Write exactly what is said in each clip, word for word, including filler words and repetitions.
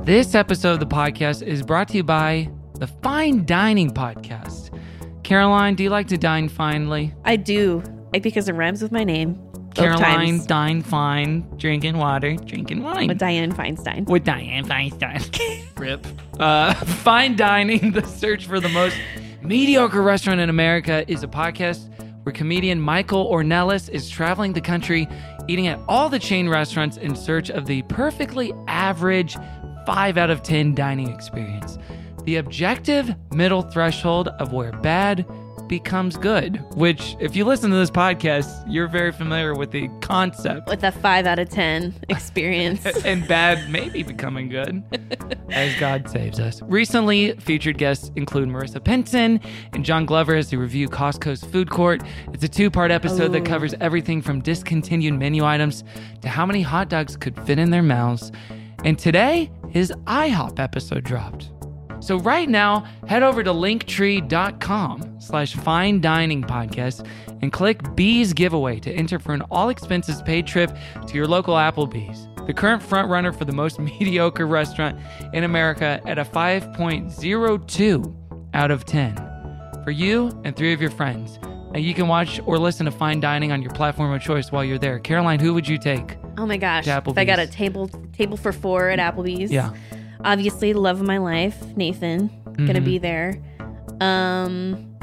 This episode of the podcast is brought to you by the Fine Dining Podcast. Caroline, do you like to dine finely? I do, because it rhymes with my name. Caroline, dine fine, drinking water, drinking wine. With Diane Feinstein. With Diane Feinstein. Rip. Uh, Fine Dining, the search for the most mediocre restaurant in America, is a podcast where comedian Michael Ornelas is traveling the country, eating at all the chain restaurants in search of the perfectly average five out of ten dining experience. The objective middle threshold of where bad becomes good, which, if you listen to this podcast, you're very familiar with the concept. With a five out of ten experience. And bad maybe becoming good, as God saves us. Recently, featured guests include Marissa Pinson and John Glover as they review Costco's food court. It's a two-part episode Ooh. that covers everything from discontinued menu items to how many hot dogs could fit in their mouths. And today, his IHOP episode dropped. So right now, head over to linktree.com slash fine dining podcast and click Bees giveaway to enter for an all expenses paid trip to your local Applebee's, the current front runner for the most mediocre restaurant in America at a five point oh two out of ten. For you and three of your friends. And you can watch or listen to Fine Dining on your platform of choice while you're there. Caroline, who would you take? Oh my gosh. If I got a table table for four at Applebee's. Yeah. Obviously, the love of my life, Nathan, mm-hmm. gonna be there. Um,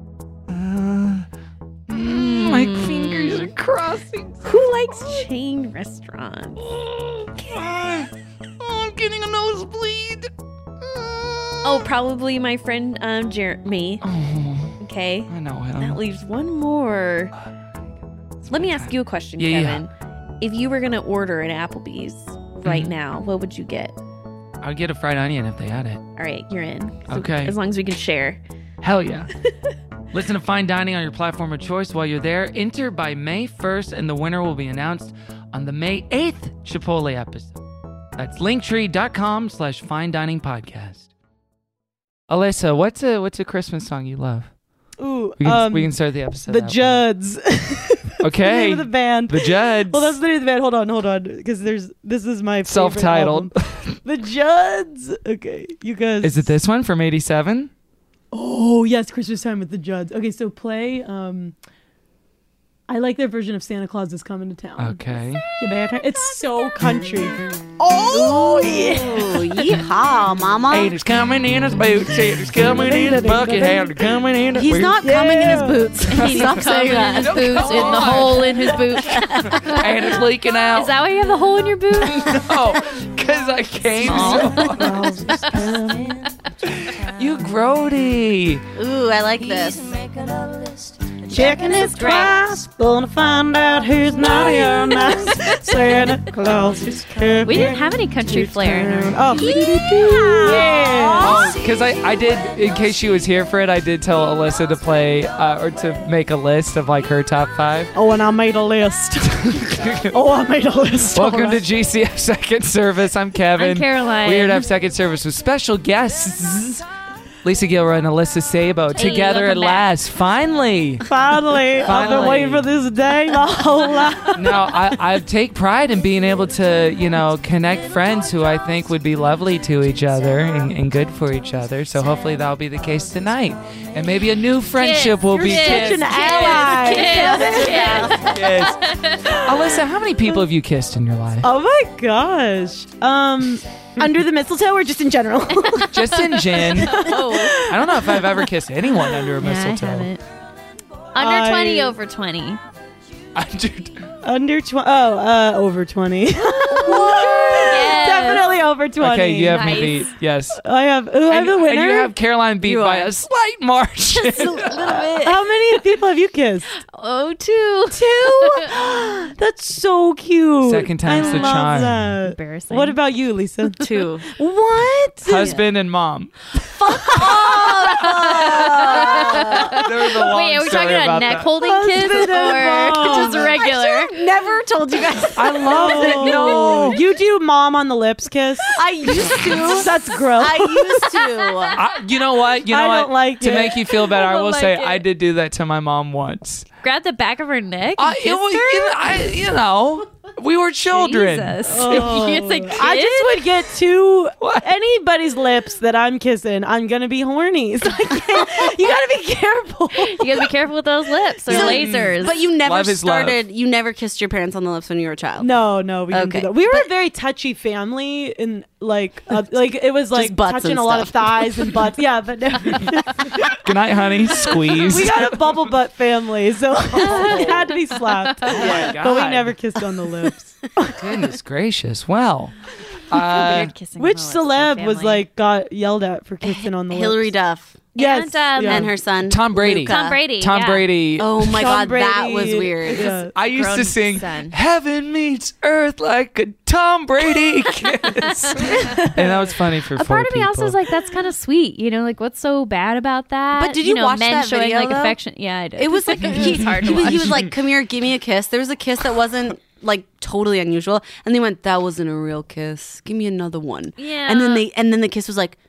uh, mm, my fingers are crossing. Who likes chain restaurants? Oh, I'm getting a nosebleed. Oh, probably my friend um, Jeremy. Oh, okay, I know him. That leaves one more. It's Let me ask you a question, yeah, Kevin. Yeah. If you were gonna order at Applebee's right mm-hmm. now, what would you get? I'd get a fried onion if they had it. All right, you're in. So okay. As long as we can share. Hell yeah. Listen to Fine Dining on your platform of choice while you're there. Enter by May first, and the winner will be announced on the May eighth Chipotle episode. That's linktree.com slash fine dining podcast. Alyssa, what's a what's a Christmas song you love? Ooh, we can, um, we can start the episode. The Judds. Okay. The name of the band. The Judds. Well, that's the name of the band. Hold on, hold on, because there's this is my self-titled. The Judds. Okay, you guys. Is it this one from eighty-seven? Oh yes, Christmas Time with the Judds. Okay, so play. Um, I like their version of Santa Claus is Coming to Town. Okay. It's so country. Oh yeah. Yeehaw, mama. Santa's coming in his boots. Santa's coming in his bucket hat. He's coming in his He's boots. not Yeah. coming in his boots. He's Stop coming saying in his that. boots in the hole in his boot. And it's leaking out. Is that why you have the hole in your boot? No, because I came so You grody. Ooh, I like this. Checking his twice, gonna find out who's naughty or nice. Santa Claus is coming. We didn't have any country flair in our Oh, yeah. Because I, I did, in case she was here for it, I did tell Alyssa to play, uh, or to make a list of like her top five. Oh, and I made a list. oh, I made a list. Welcome All right. to G C F Second Service. I'm Kevin. I'm Caroline. We're here to have Second Service with special guests. Lisa Gilroy and Alyssa Sabo Hey, together at welcome back. last. Finally. Finally, I've Finally. been waiting for this day my whole life. No, I, I take pride in being able to, you know, connect friends who I think would be lovely to each other and, and good for each other. So hopefully that'll be the case tonight. And maybe a new friendship will be Kiss, Such an kiss, ally. kiss, kiss. Yes. Alyssa, how many people have you kissed in your life? Oh my gosh. Um, under the mistletoe or just in general? Just in gin. Oh, I don't know if I've ever kissed anyone under a yeah, I mistletoe. haven't. Under I- twenty, over twenty. Under, Under twenty. Oh, uh, over twenty. Yes. Definitely over twenty. okay, you have Nice. me beat. Yes. I have. Ooh, I have and, the winner. and you have Caroline beat You by are. a slight margin. How many people have you kissed? Oh, two. Two. That's so cute. Second time's I the love charm. That. Embarrassing. What about you, Lisa? two? What? Husband and mom. There was a long Wait, are we story talking about, about neck that. holding kiss Husband or and mom. just regular? Never told you guys. I love it. No. You do mom on the lips kiss? I used to. That's gross. I used to. I, you know what? You know I what? don't like to it. make you feel better, I, I don't will like say it. I did do that to my mom once. Grab the back of her neck and I, kissed it was- her? you know, I, you know, We were children. Jesus. Oh. It's like, I just would get to What? anybody's lips that I'm kissing. I'm gonna be horny. So I can't, you gotta be careful. you gotta be careful with those lips. They're So- lasers. But you never Love is love. started. You never kissed your parents on the lips when you were a child. No, no, we didn't Okay. do that. We were a very touchy family, and like, uh, like it was like butts touching and a lot of stuff. thighs and butts. Yeah, but no. Good night, honey. Squeeze. we got a bubble butt family, so it had to be slapped. Oh my God. But we never kissed on the lips. Goodness gracious. Well, uh, Weird kissing Which on the lips celeb in was family. like got yelled at for kissing on the Hillary lips? Duff Yes, And, um, yeah. and her son Tom Brady. Luca. Tom Brady. Tom yeah. Brady. Oh my Tom god, that Brady. was weird. Yeah. I used to grown sing son. Heaven Meets Earth like a Tom Brady kiss. And that was funny for A four part of me people. also is like, that's kind of sweet. You know, like what's so bad about that? But did you know, watch men that showing video, like though? affection? Yeah, I did. It was like he, It's hard to he, was, he watch. was like, "Come here, give me a kiss." There was a kiss that wasn't like totally unusual, and they went, "That wasn't a real kiss. Give me another one." Yeah. And then they and then the kiss was like,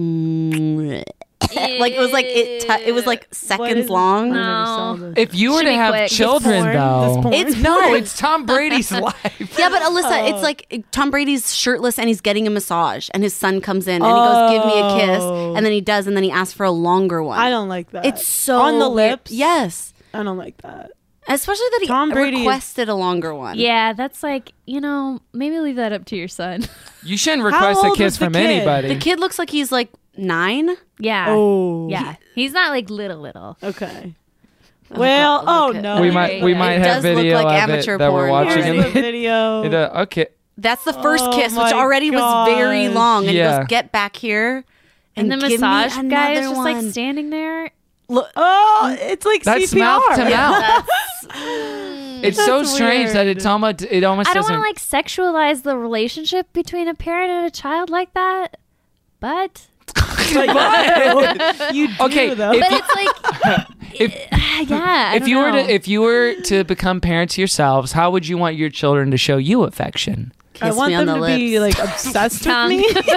mm, like it was like it t- it was like What seconds is- long. I never No. saw this. if you were Should to be have quick. It's children, porn. though, This porn. It's no, porn. it's Tom Brady's life. Yeah, but Alyssa, it's like Tom Brady's shirtless and he's getting a massage, and his son comes in and he goes, "Give me a kiss," Oh. and then he does, and then he asks for a longer one. I don't like that. It's so on the weird. lips. Yes, I don't like that. especially that he Tom Brady is- requested a longer one. yeah, that's like, you know, maybe leave that up to your son. You shouldn't request a old kiss was the from kid? anybody. The kid looks like he's like nine. yeah. Oh, Yeah. He's not like little, little. Okay. Well, God, oh look at- no. we might we It might does have look video like of it amateur that we're porn. watching. Here's the It, video. it, uh, okay. That's the first Oh kiss, which my already was very gosh. long. And Yeah. he goes, "Get back here." And, the give me massage guy is another just like one." standing there. Look, Oh, it's like That's C P R. mouth to mouth. that's- It's so That's strange that weird. it's almost it almost I don't doesn't. want to like sexualize the relationship between a parent and a child like that, but Like, no, you do Okay, though. if- but it's like, if yeah. I if don't you were know. to if you were to become parents yourselves, how would you want your children to show you affection? I Kiss want me on them the to be lips. like obsessed with Tongue. me, but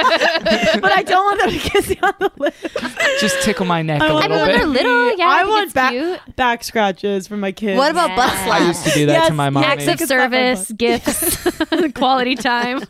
I don't want them to kiss me on the lips. Just tickle my neck a I I little mean, when bit. they're little, yeah, I think want it's back cute. back scratches for my kids. What about butt Yeah. I slaps? used to do that Yes, to my yes, mommy. Acts of Take a slap on my service, gifts, quality time.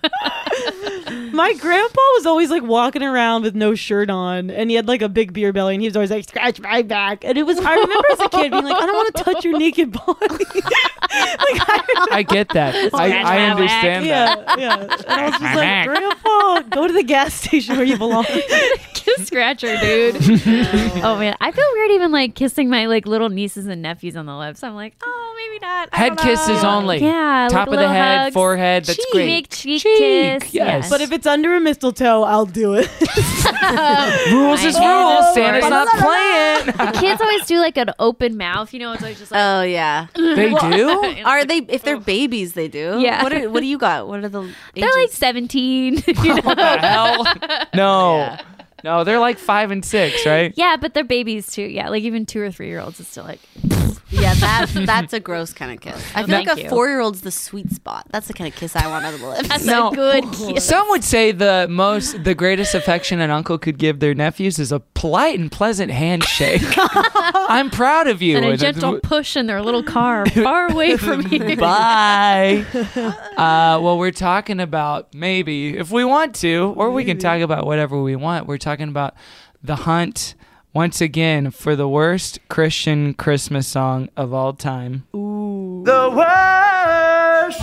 My grandpa was always like walking around with no shirt on, and he had like a big beer belly, and he was always like, "Scratch my back." And it was, I remember as a kid being like, "I don't want to touch your naked body." like, I, I get that. I, Scratch I my understand that. yeah, yeah. And I was just like, "Grandpa, go to the gas station where you belong." Kiss scratcher, dude. Oh man, I feel weird even like kissing my like little nieces and nephews on the lips. I'm like, oh, maybe not. I Head don't kisses know. only. Yeah, Top like of the little head, hugs. forehead. That's Cheek. great. Make cheek, Cheek, kiss. yes. But if it's under a mistletoe, I'll do it. Rules is I rules. know. Santa's Right. not playing. kids always do like an open mouth, you know, it's always just like Oh yeah. They do? Are they? If they're babies, they do. Yeah. What are, What do you got? What are the ages? they're like seventeen. You know? What the hell? No. No, they're like five and six, right? Yeah, but they're babies too. Yeah, like even two or three year olds is still like Yeah, that's that's a gross kind of kiss. I feel Thank like a you. four year old's the sweet spot. That's the kind of kiss I want out of the lips. that's No. a good kiss. Some would say the most, the greatest affection an uncle could give their nephews is a polite and pleasant handshake. I'm proud of you. And a And gentle it's- push in their little car far away from here. Bye. Uh, well, we're talking about maybe, if we want to, or we can talk about whatever we want. We're talking about the hunt once again for the worst Christian Christmas song of all time. Ooh. The worst.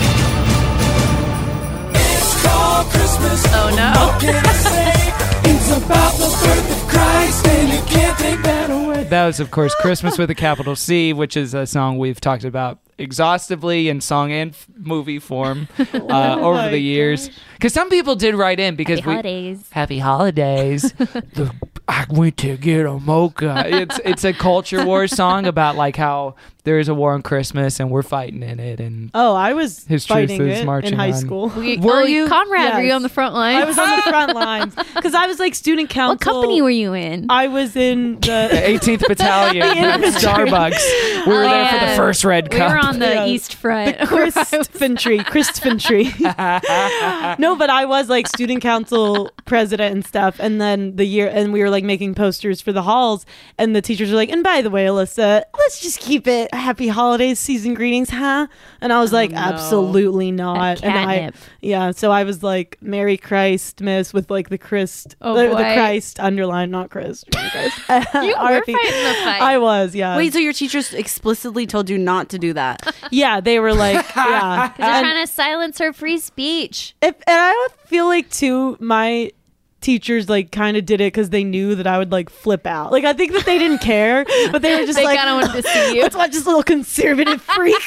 It's called Christmas. Oh no. What can I say? It's about the birth of Christ, and you can't take that away. That was, of course, Christmas with a capital C, which is a song we've talked about exhaustively in song and f- movie form uh, Oh over my the years. Because some people did write in because Happy we holidays. happy holidays. the, I went to get a mocha. It's it's a culture war song about like how there is a war on Christmas and we're fighting in it. And Oh, I was His truth fighting is it marching in high on. school. We- Were oh, you? Conrad? Were you Yes. on the front line? I was on the front lines because I was like student council. What company were you in? I was in the the. eighteenth Battalion at Starbucks. We were Oh, there for yeah. the first Red we Cup. were on the Yeah. East Front. The Christfantry, Christfantry. No, but I was like student council president and stuff. And then the year, and we were like making posters for the halls. And the teachers were like, and by the way, Alyssa, let's just keep it happy holidays, season greetings, huh? And I was like, no. absolutely not. And I, catnip. yeah, so I was like, Merry Christ, Miss, with like the Christ, Oh, the, the boy. Christ underlined, not Christ. You were fighting the fight. I was, yeah. Wait, so your teachers explicitly told you not to do that? Yeah, they were like, yeah. They're And- trying to silence her free speech. If, and I feel like too, my teachers like kind of did it because they knew that I would like flip out. Like I think that they didn't care, but they were just They like, kind of wanted to see you. let's watch this little conservative freak.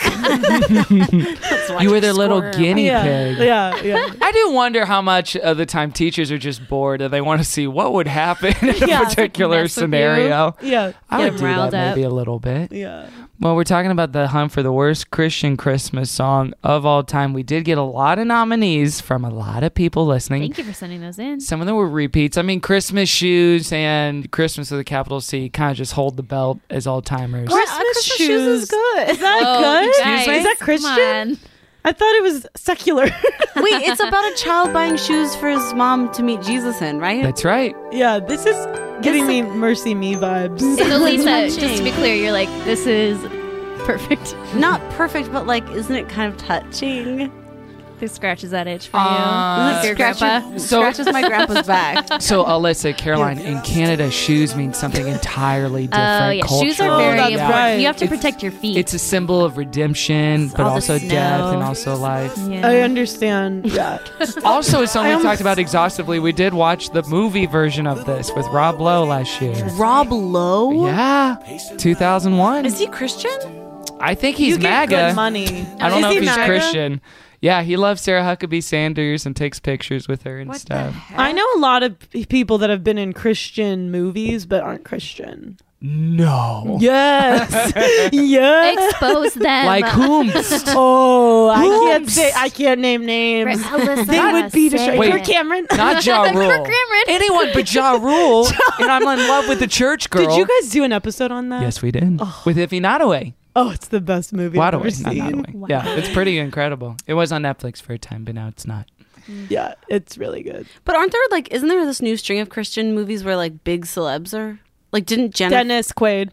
You were their little guinea yeah, pig. yeah, yeah. I do wonder how much of the time teachers are just bored and they want to see what would happen in Yeah. a particular Mess with you. scenario. Yeah, I Get would them do that riled up. maybe a little bit. yeah. Well, we're talking about the hunt for the worst Christian Christmas song of all time. We did get a lot of nominees from a lot of people listening. Thank you for sending those in. Some of them were repeats. I mean, Christmas Shoes and Christmas with a capital C kind of just hold the belt as all timers. Christmas, Christmas shoes. shoes is good. Is that Oh, good? you guys, Is that come Christian? on. I thought it was secular. Wait, it's about a child buying shoes for his mom to meet Jesus in, right? That's right. Yeah, this is giving me Mercy Me vibes. So Lisa, touching. just to be clear, you're like, this is perfect. Not perfect, but like, isn't it kind of touching? This scratches that itch for Uh, you. Like your Scratch grandpa. your- So- scratches my grandpa's back. So, Alyssa, Caroline, in Canada, shoes mean something entirely different. Oh yeah, shoes are culturally. very that's important. right. You have to It's- protect your feet. It's a symbol of redemption, but all the also snow. death and also life. yeah. I understand. Yeah. Also, it's something I we talked almost- about exhaustively. We did watch the movie version of this with Rob Lowe last year. Rob Lowe? Yeah, two thousand one. Is he Christian? I think he's you get MAGA. good money. I don't Is know he if he's MAGA? Christian. Yeah, he loves Sarah Huckabee Sanders and takes pictures with her and What the stuff. heck? I know a lot of p- people that have been in Christian movies but aren't Christian. No. Yes. yes. Expose them. Like whom? Oh, I can't Oops. say. I can't name names. Right, Alyssa, They would be destroyed. Wait. Kirk Cameron. Not Ja Rule. Kirk Cameron. Anyone but Ja Rule. And I'm in love with the church girl. Did you guys do an episode on that? Yes, we did. With Ify Nottaway. Oh, it's the best movie I've ever Nottaway, not seen. Nottaway. Yeah, it's pretty incredible. It was on Netflix for a time, but now it's not. Yeah, it's really good. But aren't there like, isn't there this new string of Christian movies where like big celebs are? Like, didn't Jennifer? Dennis Quaid.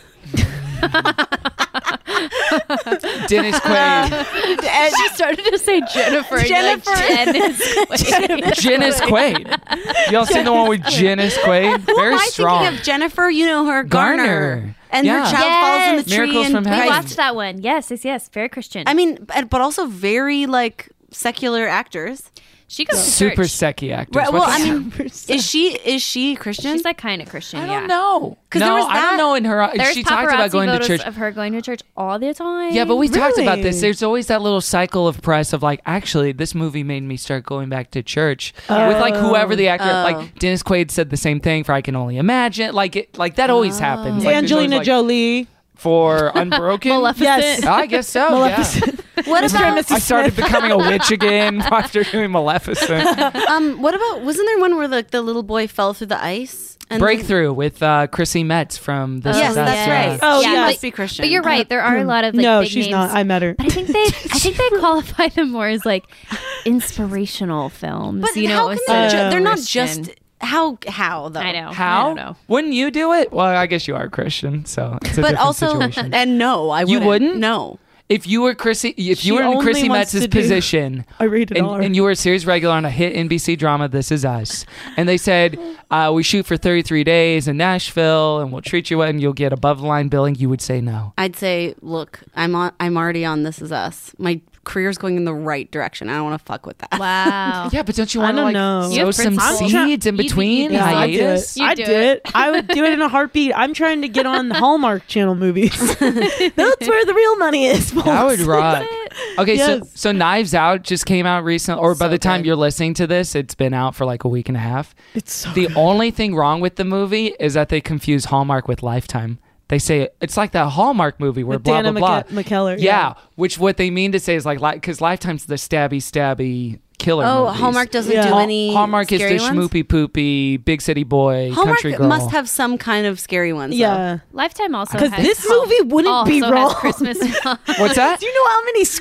Dennis Quaid. she started to say Jennifer. and you're like, Jennifer. Dennis. Janice Quaid. Y'all seen the one with Janice Quaid? Who Very am I strong. thinking of? Jennifer, you know her, Garner. Garner. And Yeah. her child falls in the Yes. tree. Miracles and from We Heaven. watched that one. Yes, yes, yes. Very Christian. I mean, but but also very like secular actors. she goes to Super church. secky actors. Right, well, What's I the- mean, is she is she Christian? She's like kind of Christian. I yeah. don't know. 'Cause No, there was I that- don't know in her. There's she paparazzi talked about going to photos church. of her going to church all the time. Yeah, but we talked about this. Really? There's always that little cycle of press of like, actually, this movie made me start going back to church with like whoever the actor. Oh. Like Dennis Quaid said the same thing for I Can Only Imagine. Like it, like that always happens. Like, there's Angelina always, like, Jolie. for Unbroken. Maleficent. Yes. I guess so. Yeah. Maleficent. What Mister about and Missus I started Smith. becoming a witch again after doing Maleficent. um? What about wasn't there one where like the little boy fell through the ice? And Breakthrough with uh, Chrissy Metz from This Then, Is yes, Us. that's Yeah. right. Oh, she yeah. must be Christian. But you're right. There are a lot of like no, big she's names. not. I met her. But I think they, I think they qualify them more as like inspirational films. But you how know, can instead they? of Ju- they're not Christian. just how how though. I know. I How? don't know. Wouldn't you do it? Well, I guess you are Christian, so it's a But different also, situation. and no, I You wouldn't. wouldn't? No. If you were Chrissy, if She you were in only Chrissy wants Metz's to do position, a rated and, R. and you were a series regular on a hit N B C drama, This Is Us, and they said, uh, we shoot for thirty-three days in Nashville, and we'll treat you well, and you'll get above the line billing, you would say no. I'd say, look, I'm on. I'm already on This Is Us. My career's going in the right direction. I don't want to fuck with that. Wow. Yeah, but don't you I want to don't like know. You sow have some principles. seeds in You do- you between do. Yeah, I'd do hiatus? it. You I'd do do it. it. I would do it in a heartbeat. I'm trying to get on Hallmark Channel movies. That's where the real money is. That folks. would rock. Okay, so Yes. so Knives Out just came out recently, or by So the time good. you're listening to this, it's been out for like a week and a half. It's so The good. only thing wrong with the movie is that they confuse Hallmark with Lifetime. They say it's like that Hallmark movie where With blah Dana blah blah. McKe- McKellar. Yeah, which what they mean to say is like because Lifetime's the stabby stabby killer. Oh, movies. Hallmark doesn't Yeah. do Hall- any. Hallmark is scary the ones? schmoopy poopy big city boy country Hallmark girl. must have some kind of scary ones. though. Yeah. Lifetime also Because has this movie wouldn't also be has wrong. Christmas. What's that? Do you know how many script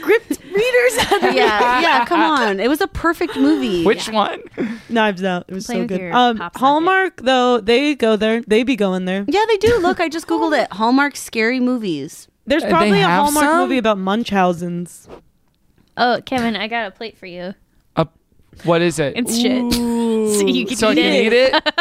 readers. Yeah, yeah. Come on, it was a perfect movie. Which one? Knives Out. It was Play so with good. your Um, pop socket. Hallmark though, they go there. They be going there. Yeah, they do. Look, I just googled it. Hallmark scary movies. There's Uh, they probably a have Hallmark some? movie about Munchausen's. Oh, Kevin, I got a plate for you. Uh, what is it? It's shit. So you can so I eat can it. eat it?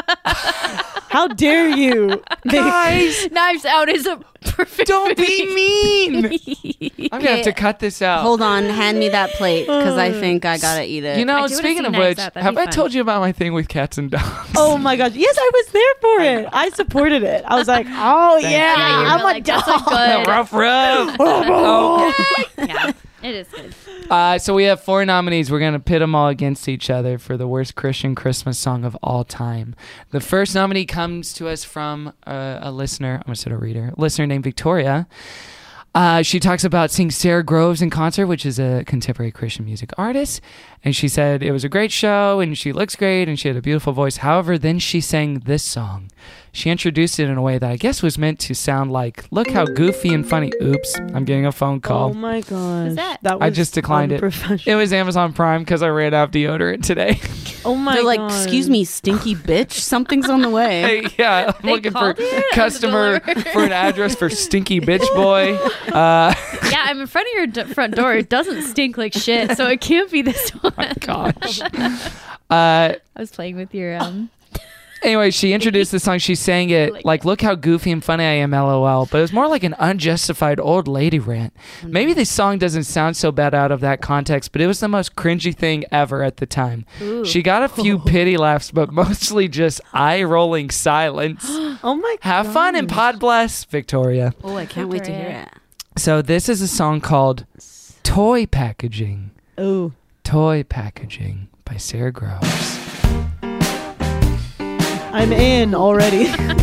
How dare you? They- Guys, Knives Out is a perfect. don't be mean. movie. I'm gonna have to cut this out. Hold on, hand me that plate because I think I gotta eat it. You know, I do wanna speaking see of Knives which, Out. That'd have be I fun. told you about my thing with cats and dogs? oh my gosh! Yes, I was there for it. I supported it. I was like, oh yeah, Yeah, you're I'm like, a that's a dog. good. rough, rough. Oh. Yeah, it is good. Uh, so we have four nominees. We're gonna pit them all against each other for the worst Christian Christmas song of all time. The first nominee comes to us from uh, a listener. I'm gonna say a reader, a listener named Victoria. Uh, she talks about seeing Sarah Groves in concert, which is a contemporary Christian music artist. And she said it was a great show and she looks great and she had a beautiful voice. However, then she sang this song. She introduced it in a way that I guess was meant to sound like, look how goofy and funny. Oops, I'm getting a phone call. Oh my gosh! that? was I just declined it. unprofessional. It was Amazon Prime because I ran out of deodorant today. Oh my They're like, god! excuse me, stinky bitch. Something's on the way. Hey, yeah, I'm They looking for called you at the customer door. for an address for Stinky Bitch Boy. Uh, Yeah, I'm in front of your d- front door. It doesn't stink like shit, so it can't be this one. gosh. Uh, I was playing with your um. anyway, she introduced the song. She sang it Like like, look how goofy and funny I am, lol. But it was more like an unjustified old lady rant. Maybe this song doesn't sound so bad out of that context, but it was the most cringy thing ever at the time. Ooh. She got a few pity laughs, but mostly just eye-rolling silence. Oh my! Have fun and pod bless, Victoria. Oh, I can't wait to hear Victoria. it. So this is a song called Toy Packaging. Oh, Toy Packaging by Sarah Groves. I'm in already.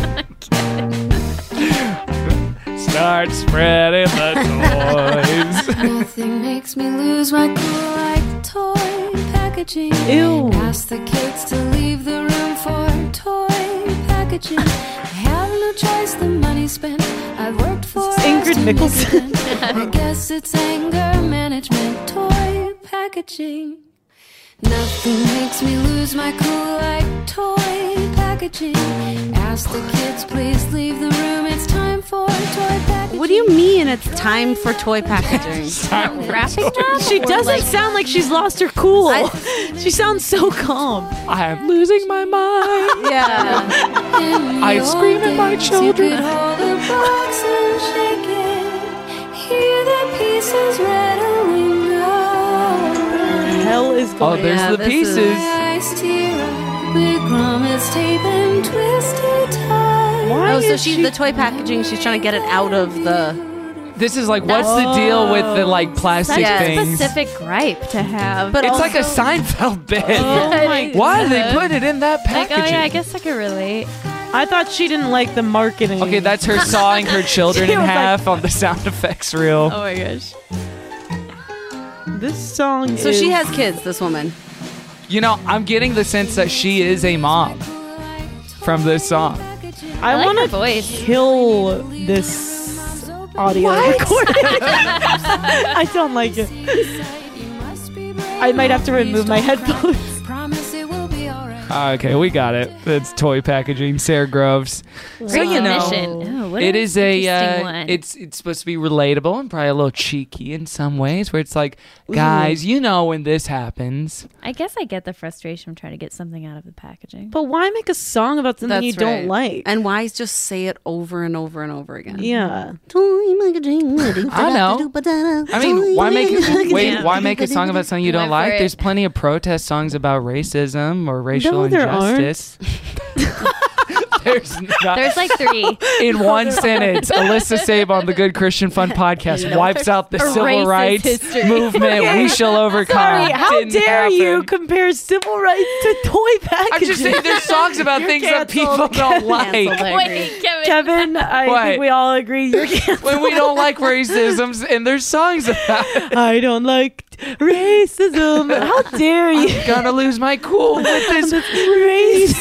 Start spreading the toys. Nothing makes me lose my cool like toy packaging. Ew. Ask the kids to leave the room for toy packaging. I have no choice, the money spent. I've worked for This is Ingrid hours to make Mickleson. it done. I guess it's anger management. Toy packaging. Nothing makes me lose my cool like toy packaging. Ask the kids, please leave the room. It's time for toy packaging. What do you mean it's time for toy packaging? Wrapping up? She Or, doesn't like, sound like she's lost her cool. she sounds so calm. I'm losing my mind. Yeah. In the I old scream at my days, children. You could hold a box and shake it. Hear the pieces rattling out. Hell is Oh, going. there's Yeah, the this pieces. is- Iced tear, big promise tape and twisted tie. Why Oh, so is she's she- the toy packaging. She's trying to get it out of the. This is like, what's the deal with the like plastic Such Yeah. a things? specific gripe to have. But It's also, like a Seinfeld bit. Oh my Why did they God. put it in that Like, packaging? oh yeah, I guess I could relate. I thought she didn't like the marketing. Okay, that's her sawing her children She in was like- half on the sound effects reel. Oh my gosh. this song. so is, she has kids. This woman. You know, I'm getting the sense that she is a mom from this song. I, I like want her to voice. kill this audio recording. I don't like it. I might have to remove my headphones. Promise it will be alright. Okay, we got it. It's toy packaging, Sarah Groves. So Great you know, submission. Oh, what it an is a. interesting Uh, one. it's it's supposed to be relatable and probably a little cheeky in some ways, where it's like, guys, you know when this happens. I guess I get the frustration from trying to get something out of the packaging. But why make a song about something you That's don't right. like? And why just say it over and over and over again? yeah. I know. I mean, why make it, wait? Yeah. Why make a song about something you don't Went for like? it. There's plenty of protest songs about racism or racial No, there aren't. injustice. There's not. There's like three. In one sentence, Alyssa Sabe on the Good Christian Fun podcast wipes out the A civil racist rights history. movement. We shall overcome. Sorry, how Didn't dare happen. you compare civil rights to toy packaging? I'm just saying there's songs about You're things that canceled. people don't like. Canceled, I agree. Wait, Kevin. Kevin, I What? think we all agree you're canceled. When we don't like racism, and there's songs about it. I don't like racism. How dare you? Gonna lose my cool with this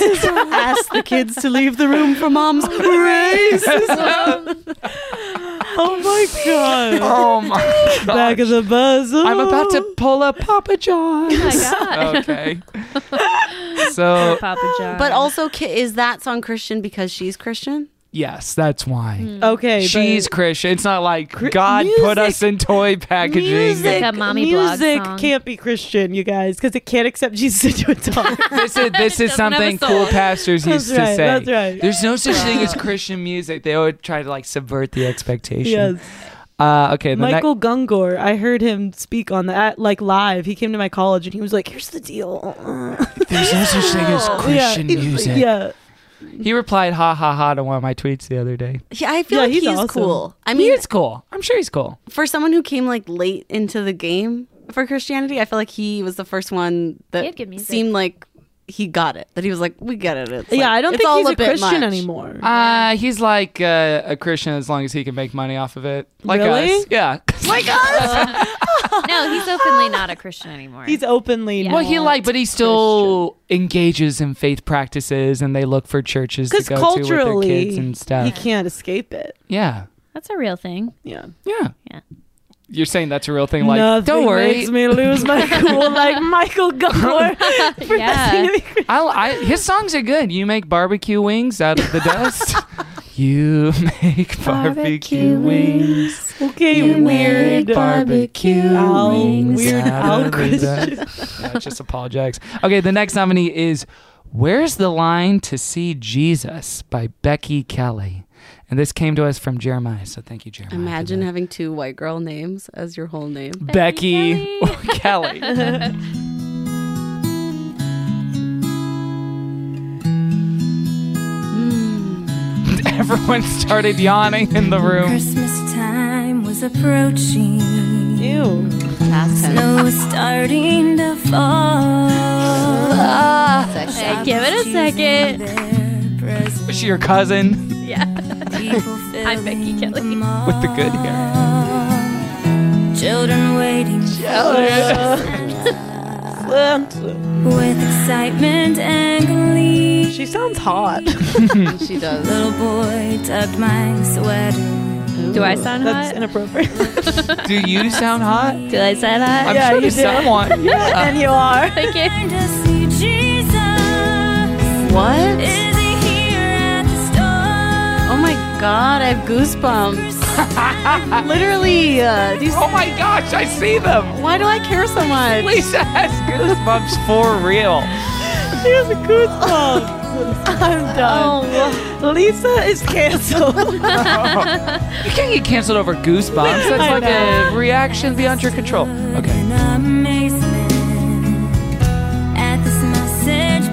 Racism. Ask the kids to leave the room for mom's racism. Oh my god. Oh my god. Back of the bus. I'm about to pull a Papa John. Oh my god. Okay. So Papa John. But also, ki- is that song Christian because she's Christian? yes, that's why. Hmm. Okay, She's but Christian. It's not like Cri- God put us music- in toy packaging. music, Like a mommy blog music song. can't be Christian, you guys, because it can't accept Jesus into its heart. This is this is Doesn't have a something soul. cool pastors That's used right, to say. that's right. There's no such thing as Christian music. They always try to like subvert the expectation. Yes. Uh, okay. The Michael Gungor, I heard him speak on that, like live. He came to my college and he was like, "Here's the deal." next, there's no such thing as Christian yeah, music. Yeah, He replied "ha ha ha" to one of my tweets the other day. Yeah, I feel Yeah, like he's he's, awesome. cool. I I mean, mean, it's cool. I'm sure he's cool. for someone who came like late into the game for Christianity, I feel like he was the first one that He had good music. seemed like he got it. That he was like, we get it. It's yeah. like- I don't it's think all he's a, bit Christian much. anymore. Uh, he's like uh, a Christian as long as he can make money off of it. Like Really? us. Yeah. Like us. no, he's openly not a Christian anymore. He's openly. Yeah. Well, he not like, but he still engages in faith practices, and they look for churches to because go to with their culturally kids and he stuff. can't escape it. Yeah, That's a real thing. Yeah. yeah, Yeah. You're saying that's a real thing? Like, Nothing don't worry. makes me lose my cool like Michael Gungor. Yeah. I, I, his songs are good. You make barbecue wings out of the dust. You make barbecue wings. Okay, You weird. make barbecue Al- wings weird out Al of the Christian. dust. Yeah, just apologetics. Okay, the next nominee is "Where's the Line to See Jesus" by Becky Kelly. And this came to us from Jeremiah, so thank you, Jeremiah. for Imagine that. having two white girl names as your whole name. Becky Kelly. Everyone started yawning in the room. Christmas time was approaching. Ew. Past tense. Snow was starting to fall. Hey, give it a second. Was she your cousin Yeah. I'm Becky Kelly. with the good hair? Children waiting with excitement and glee. She sounds hot. She does. Little boy tucked my sweater. Do I sound That's hot? inappropriate. Do you sound hot? Do I sound hot? I'm Yeah, sure you to do. someone. Yeah. And you are. Thank you. To see Jesus. What? Is he here at the store? Oh my god, I have goosebumps. Literally, uh, these, Oh my gosh, I see them. why do I care so much? Lisa has goosebumps for real. She has a goosebumps. I'm done. Lisa is canceled. You can't get canceled over goosebumps. That's I like know. a reaction beyond your control. Okay. In amazement at this message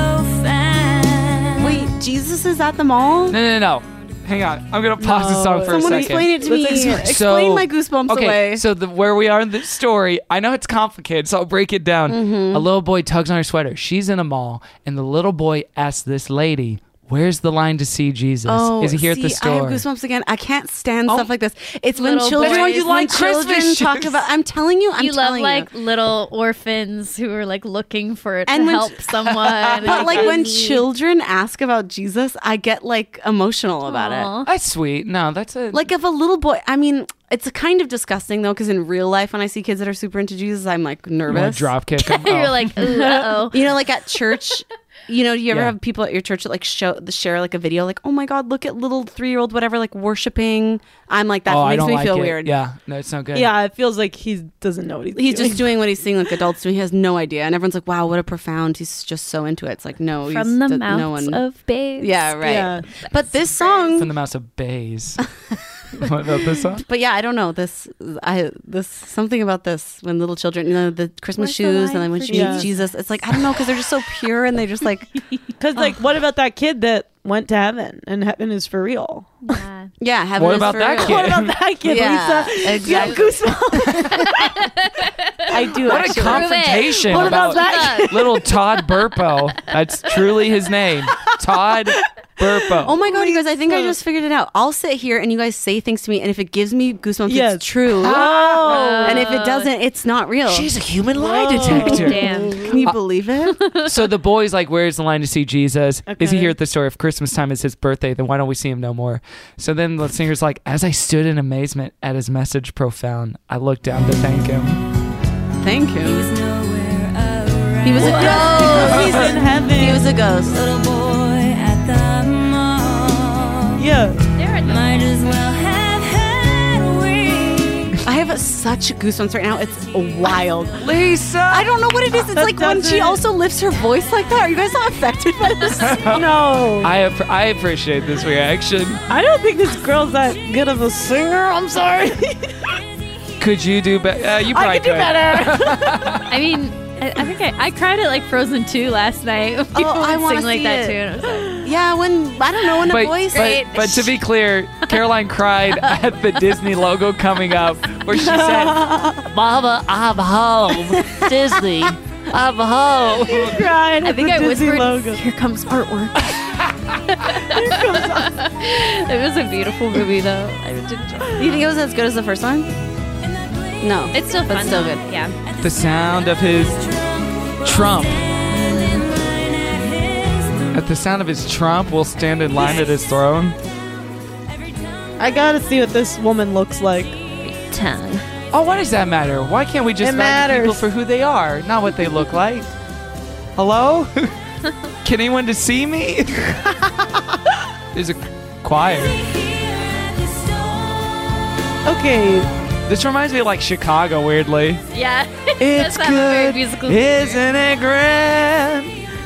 profound. Wait, Jesus is at the mall? No, no, no. Hang on. I'm going to pause the No. song for Someone a second. explain it to me. Let's Explain, explain- my goosebumps Okay, away. so the, where we are in the story, I know it's complicated, so I'll break it down. Mm-hmm. A little boy tugs on her sweater. She's in a mall, and the little boy asks this lady, "Where's the line to see Jesus? Oh, Is he here see, at the store?" I have goosebumps again. I can't stand Oh. stuff like this. It's when Little children. boys. You when like children Christmas talk shoes. about. I'm telling you. I'm you love telling like you. little orphans who are like looking for it And to when- help someone. But like when Crazy. children ask about Jesus, I get like emotional about it. Aw. That's sweet. No, that's a Like if a little boy, I mean, it's kind of disgusting though, because in real life, when I see kids that are super into Jesus, I'm like you wanna nervous. drop kick him. You're Oh. like, ooh, uh oh. You know, like at church. You know, do you ever Yeah. have people at your church that like show share like a video, like, oh my god, look at little three year old whatever, like worshiping. I'm like that oh, I makes don't me like feel it. weird. Yeah, no, it's not good. Yeah, it feels like he doesn't know what he's, He's doing. just doing what he's seeing like adults do. He has no idea, and everyone's like, "Wow, what a profound!" He's just so into it. It's like, no, he's From the d- mouths no one. of babes. Yeah, right. Yeah. But this song, From the mouse of bays. What about this song? but yeah, I don't know this. I this something about this when little children, you know, the Christmas Where's the shoes, line and then when for she meets Jesus? Jesus, it's like I don't know because they're just so pure and they just like Because, like, what about that kid that went to heaven and heaven is for real? Yeah. yeah. Heaven What is about for that real. kid? What about that kid, Yeah, Lisa? exactly. You have goosebumps. I do. What a actually. confrontation What about about that? little Todd Burpo. That's truly his name. Todd Burpo. Oh my god, you guys! I think I just figured it out. I'll sit here and you guys say things to me, and if it gives me goosebumps, Yes. it's true. Oh. And if it doesn't, it's not real. She's a human lie detector. Damn. Can you believe it? So the boy's like, where's the line to see Jesus? Is he Okay. here at the store? If Christmas time is his birthday, then why don't we see him no more? So then the singer's like, as I stood in amazement at his message profound, I looked down to thank him. Thank you. He was a ghost. He's in heaven. He was a ghost. Yeah. There it Might as well have had wings. I have such goosebumps right now. It's wild. Lisa! I don't know what it is. It's That like when she doesn't- also lifts her voice like that. Are you guys not affected by this? No. I, app- I appreciate this reaction. I don't think this girl's that good of a singer. I'm sorry. Could you do better? Uh, you probably I could do better. I mean, I, I think I, I cried at like Frozen two last night. People Oh, I would wanna sing like see that it. too. And I was like, Yeah, when I don't know when a But, voice. but, but to be clear, Caroline cried at the Disney logo coming up where she said, Mama, I'm home. Disney, I'm home. Cried I at think the I Disney whispered, logo. "Here comes artwork." It was a beautiful movie, though. I did enjoy it. You think it was as good as the first one? No, It's still but fun. still though. good. Yeah. The sound of his trump. At the sound of his trump, we'll stand in line at his throne. I gotta see what this woman looks like. Tongue. Oh, why does that matter? Why can't we just It value people matters. for who they are, not what they look like? Hello? Can anyone to see me? There's a choir. Okay. This reminds me of like Chicago, weirdly. Yeah. It's Does have a very good, musical isn't it grand?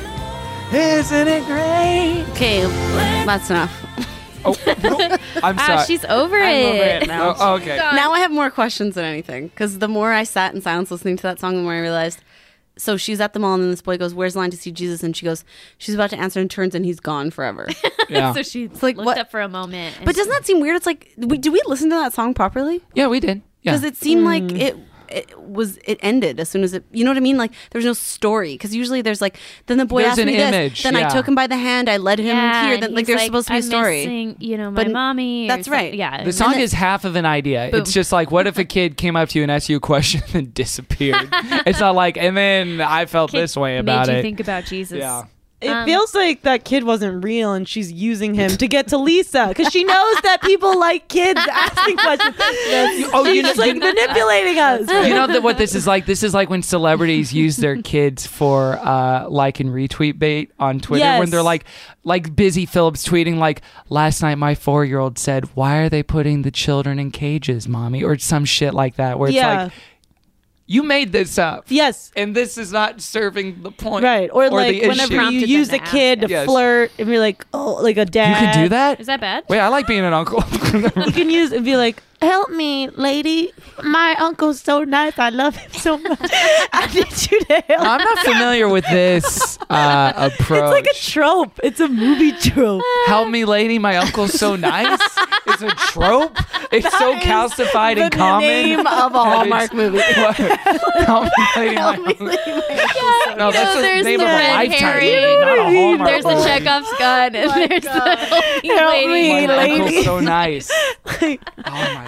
Isn't it great? Okay, that's enough. Oh, I'm sorry. Ah, she's over I'm it. over it now. Oh, okay. Now I have more questions than anything because the more I sat in silence listening to that song, the more I realized. So she's at the mall, and then this boy goes, "Where's the line to see Jesus?" And she goes, "She's about to answer," and turns, and he's gone forever. Yeah. So she like, looked what- up for a moment. and But doesn't that seem weird? It's like, we, did we listen to that song properly? Yeah, we did. Yeah. Because it seemed like it. It was it ended as soon as it, you know what I mean? Like there was no story because usually there's like, then the boy There's asked an me this, image, then yeah. I took him by the hand, I led him yeah, here, and then like he's there's supposed to be a I'm story. missing, you know, my But mommy. or that's something. right. Yeah. The song then- is half of an idea. Boom. It's just like, what if a kid came up to you and asked you a question and then disappeared? It's not like, and then I felt Kid this way about made you it. think about Jesus. Yeah. It Um, feels like that kid wasn't real and she's using him to get to Lisa because she knows that people like kids asking questions. Oh, you She's know- just, like you- manipulating us. You know that what this is like? This is like when celebrities use their kids for uh, like and retweet bait on Twitter when Yes. they're like, like Busy Phillips tweeting like, last night my four-year-old said, why are they putting the children in cages, mommy? Or some shit like that where it's Yeah. like, you made this up. Yes. And this is not serving the point. Right. Or, the like issue. whenever you Prompted them use to a kid to Yes. flirt and be like, oh, like a You dad. can do that? Is that bad? Wait, I like being an uncle. You can use and be like, help me, lady. My uncle's so nice. I love him so much. I need you to help. I'm not familiar with this uh, approach. It's like a trope. It's a movie trope. Help me, lady. My uncle's so nice. It's a trope. It's so That is calcified and the common. Name of a that Hallmark it's- movie. What? Help me, lady. My uncle. No, that's No, the there's name the of a red lifetime herring. movie, not a Hallmark There's the movie. Chekhov's gun, and there's the help me Help lady. me, My lady. uncle's so nice. Like, Oh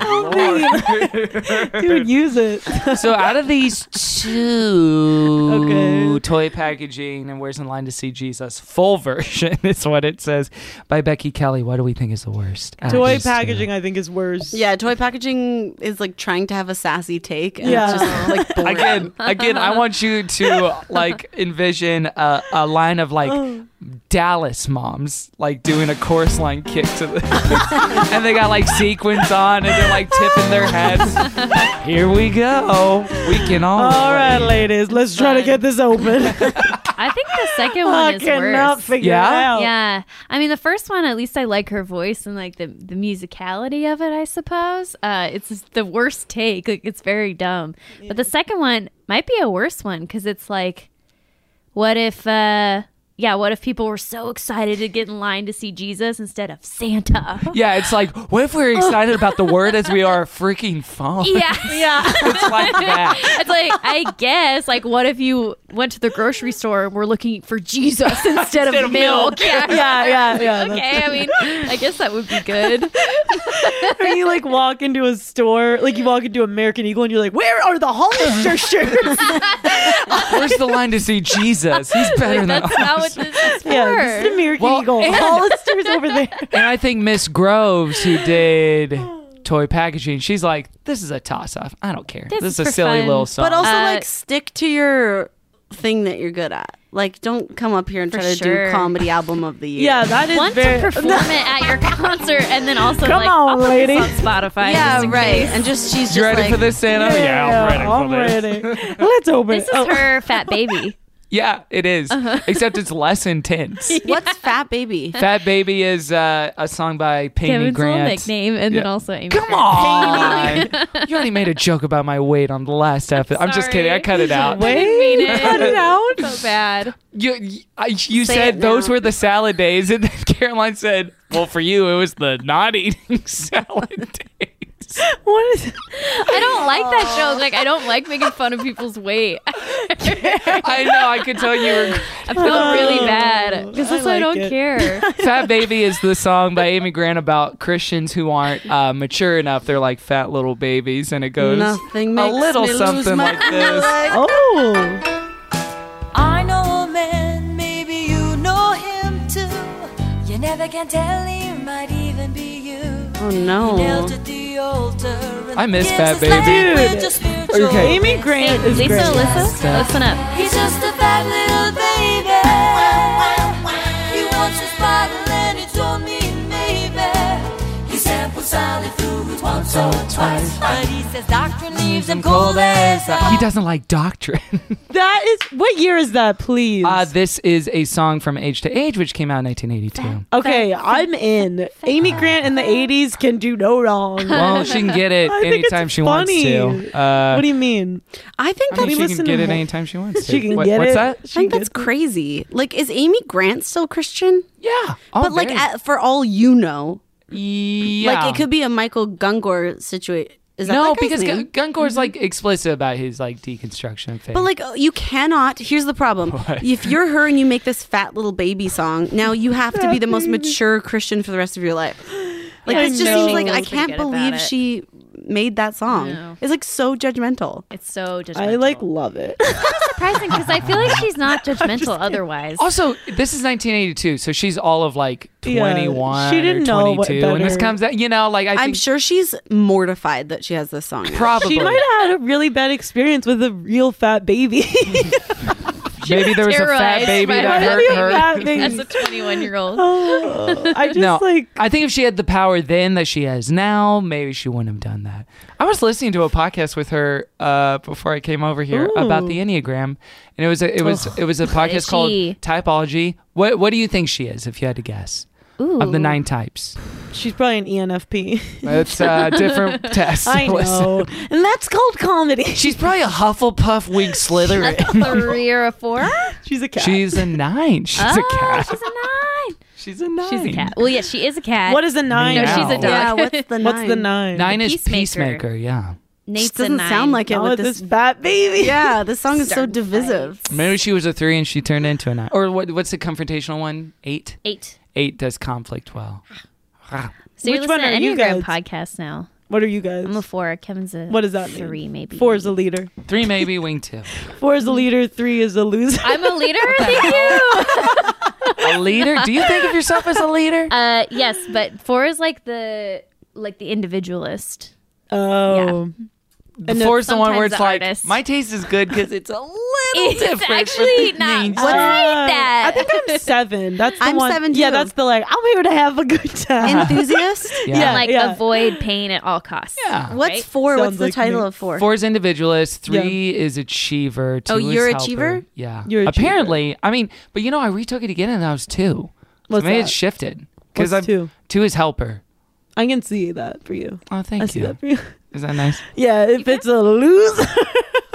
my lord. dude, use it. So out of these two Okay. toy packaging and Where's in Line to See Jesus full version is what it says by Becky Kelly. What do we think is the worst? out of Toy these two? packaging, I think, is worse. Yeah, toy packaging is like trying to have a sassy take. And Yeah. it's just like boring. Again, again, I want you to like envision a, a line of like Dallas moms like doing a chorus line kick to the and they got like sequins on and they're like tipping their heads. Here we go. We can all. All right, relate. ladies, let's try to get this open. I think the second one I is cannot worse. figure Yeah? it out. Yeah, I mean the first one. At least I like her voice and like the the musicality of it. I suppose uh, it's just the worst take. Like it's very dumb. But the second one might be a worse one because it's like, what if uh, yeah, what if people were so excited to get in line to see Jesus instead of Santa? Yeah, it's like, what if we're excited about the word as we are a freaking phone? Yeah. Yeah. It's like that. It's like, I guess, like, what if you went to the grocery store and were looking for Jesus instead, of, of milk? Yeah. yeah, yeah, yeah. that's- Okay, I mean, I guess that would be good. Or you like walk into a store, like you walk into American Eagle and you're like, where are the Hollister shirts? Where's the line to see Jesus? He's better than That's us. not what this is for. Yeah, this is American Well, Eagle. and- Hollister's over there. And I think Miss Groves, who did toy packaging, she's like, this is a toss-off. I don't care. This This, is is a for silly fun. little song. But also, Uh, like, stick to your thing that you're good at. Like, don't come up here and For try to sure. do comedy album of the year. Yeah, that is Want very. to perform it at your concert and then also Come like on, I'll put lady. this on Spotify. yeah, just in right. case. And just she's just you ready like, for this, Santa? Yeah, I'm ready for this. ready. Let's open This it. is Oh. her fat baby. Yeah, it is. Uh-huh. Except it's less intense. What's Fat Baby? Fat Baby is uh, a song by Pammy Kevin's little Grant. nickname, and then Yeah. also Amy. Come on! You already made a joke about my weight on the last episode. I'm just kidding. I Sorry. cut it out. I didn't mean it. Cut it out. So bad. You, you, I- you Say said it those now. were the salad days, and then Caroline said, "Well, for you, it was the not eating salad days." What is? I don't like that joke. Like I don't like making fun of people's weight. I know. I could tell you were. I feel really bad because I that's why I like don't it. care. Fat Baby is the song by Amy Grant about Christians who aren't uh, mature enough. They're like fat little babies, and it goes Nothing a makes little me lose something my like this. Oh. I know a man, maybe you know him too. You never can tell, he might even be you. Oh Knelt no. at the altar and I miss gives Fat his Baby. life Dude. to spiritual Okay. Amy bliss. Grant Hey, is Lisa, great. Alyssa, listen up. He's just a fat little baby. He wants his bottle and he told me maybe. He sampled Sally Foods once or twice, but he says doctrine leaves him cold as ice. He doesn't like doctrine. That is. What year is that, please? Uh, this is a song from Age to Age, which came out in nineteen eighty-two. okay, I'm in. Amy Grant in the eighties can do no wrong. Well, she can get it I think it's anytime she funny. wants to. Uh, What do you mean? I think I that's, mean, she listen can to get it more- anytime she wants to. She can What- get what's it. that? I think that's gets it. crazy. Like, is Amy Grant still Christian? Yeah. Oh, but like, very. at, for all you know, yeah. like it could be a Michael Gungor situation. Is that no, that guy's because name? Gun- Gungor's like explicit about his like deconstruction of faith. But like, you cannot. Here's the problem: What? if you're her and you make this fat little baby song, now you have to be the most mature Christian for the rest of your life. Like, I this just know. seems like I Feels pretty can't good about believe it. she made that song. No. It's like so judgmental. It's so judgmental. I like love it. surprising because I feel like she's not judgmental otherwise. also, this is nineteen eighty-two, so she's all of like Yeah, twenty-one she didn't or know what twenty-two when this better. comes out. You know, like I I'm think sure she's mortified that she has this song. probably She might have had a really bad experience with a real fat baby. maybe there was a fat terrorized baby by that a hurt real her. fat baby. As a twenty-one year old. Oh, I just No, like. I think if she had the power then that she has now, maybe she wouldn't have done that. I was listening to a podcast with her uh, before I came over here about Ooh. the Enneagram, and it was a, it was it was a podcast is called she? Typology. What what do you think she is, if you had to guess, Ooh. of the nine types? She's probably an E N F P. It's a different test. I Listen. know, and that's called comedy. She's probably a Hufflepuff wing Slytherin. Three or a four? She's a cat. She's a nine. She's oh, a cat. She's a nine. She's a nine. She's a cat. Well, yeah, she is a cat. What is a nine? No, she's a Meow. dog. Yeah, what's the nine? What's the nine? Nine is Peacemaker. peacemaker. Yeah. Nate's This doesn't a nine. sound like it Oh, with this this. fat baby. Yeah, this song is so Starting divisive. Maybe she was a three and she turned into a nine. Or what? What's the confrontational one? Eight. eight. Eight does conflict well. So you're Which one listening to are you Enneagram guys? podcast now. What are you guys? I'm a four. Kevin's a What does that mean? three, maybe. Four is a leader. Three maybe, wing two. Four is a leader. Three is a loser. I'm a leader. Thank you. A leader? Do you think of yourself as a leader? Uh, yes, but four is like the like the individualist. Oh, And Four is the one sometimes where it's the like, artist. my taste is good because it's a little It's different. actually from the not. mainstream. What's that? I think I'm seven. That's the I'm one. seven, Yeah, too. that's the like. I'm here to have a good time. Enthusiast? Yeah. Yeah. like avoid pain at all costs. Yeah. What's Right? four? Sounds What's the like title me. of four? Four is individualist. Three is achiever. Two Oh, is you're helper. achiever? Yeah. You're achiever. Apparently, I mean, but you know, I retook it again and I was two. What's so maybe that? it's shifted. What's I'm- two? Two is helper. I can see that for you. Oh, thank I see you. that for you. Is that nice? Yeah, if it's a loser.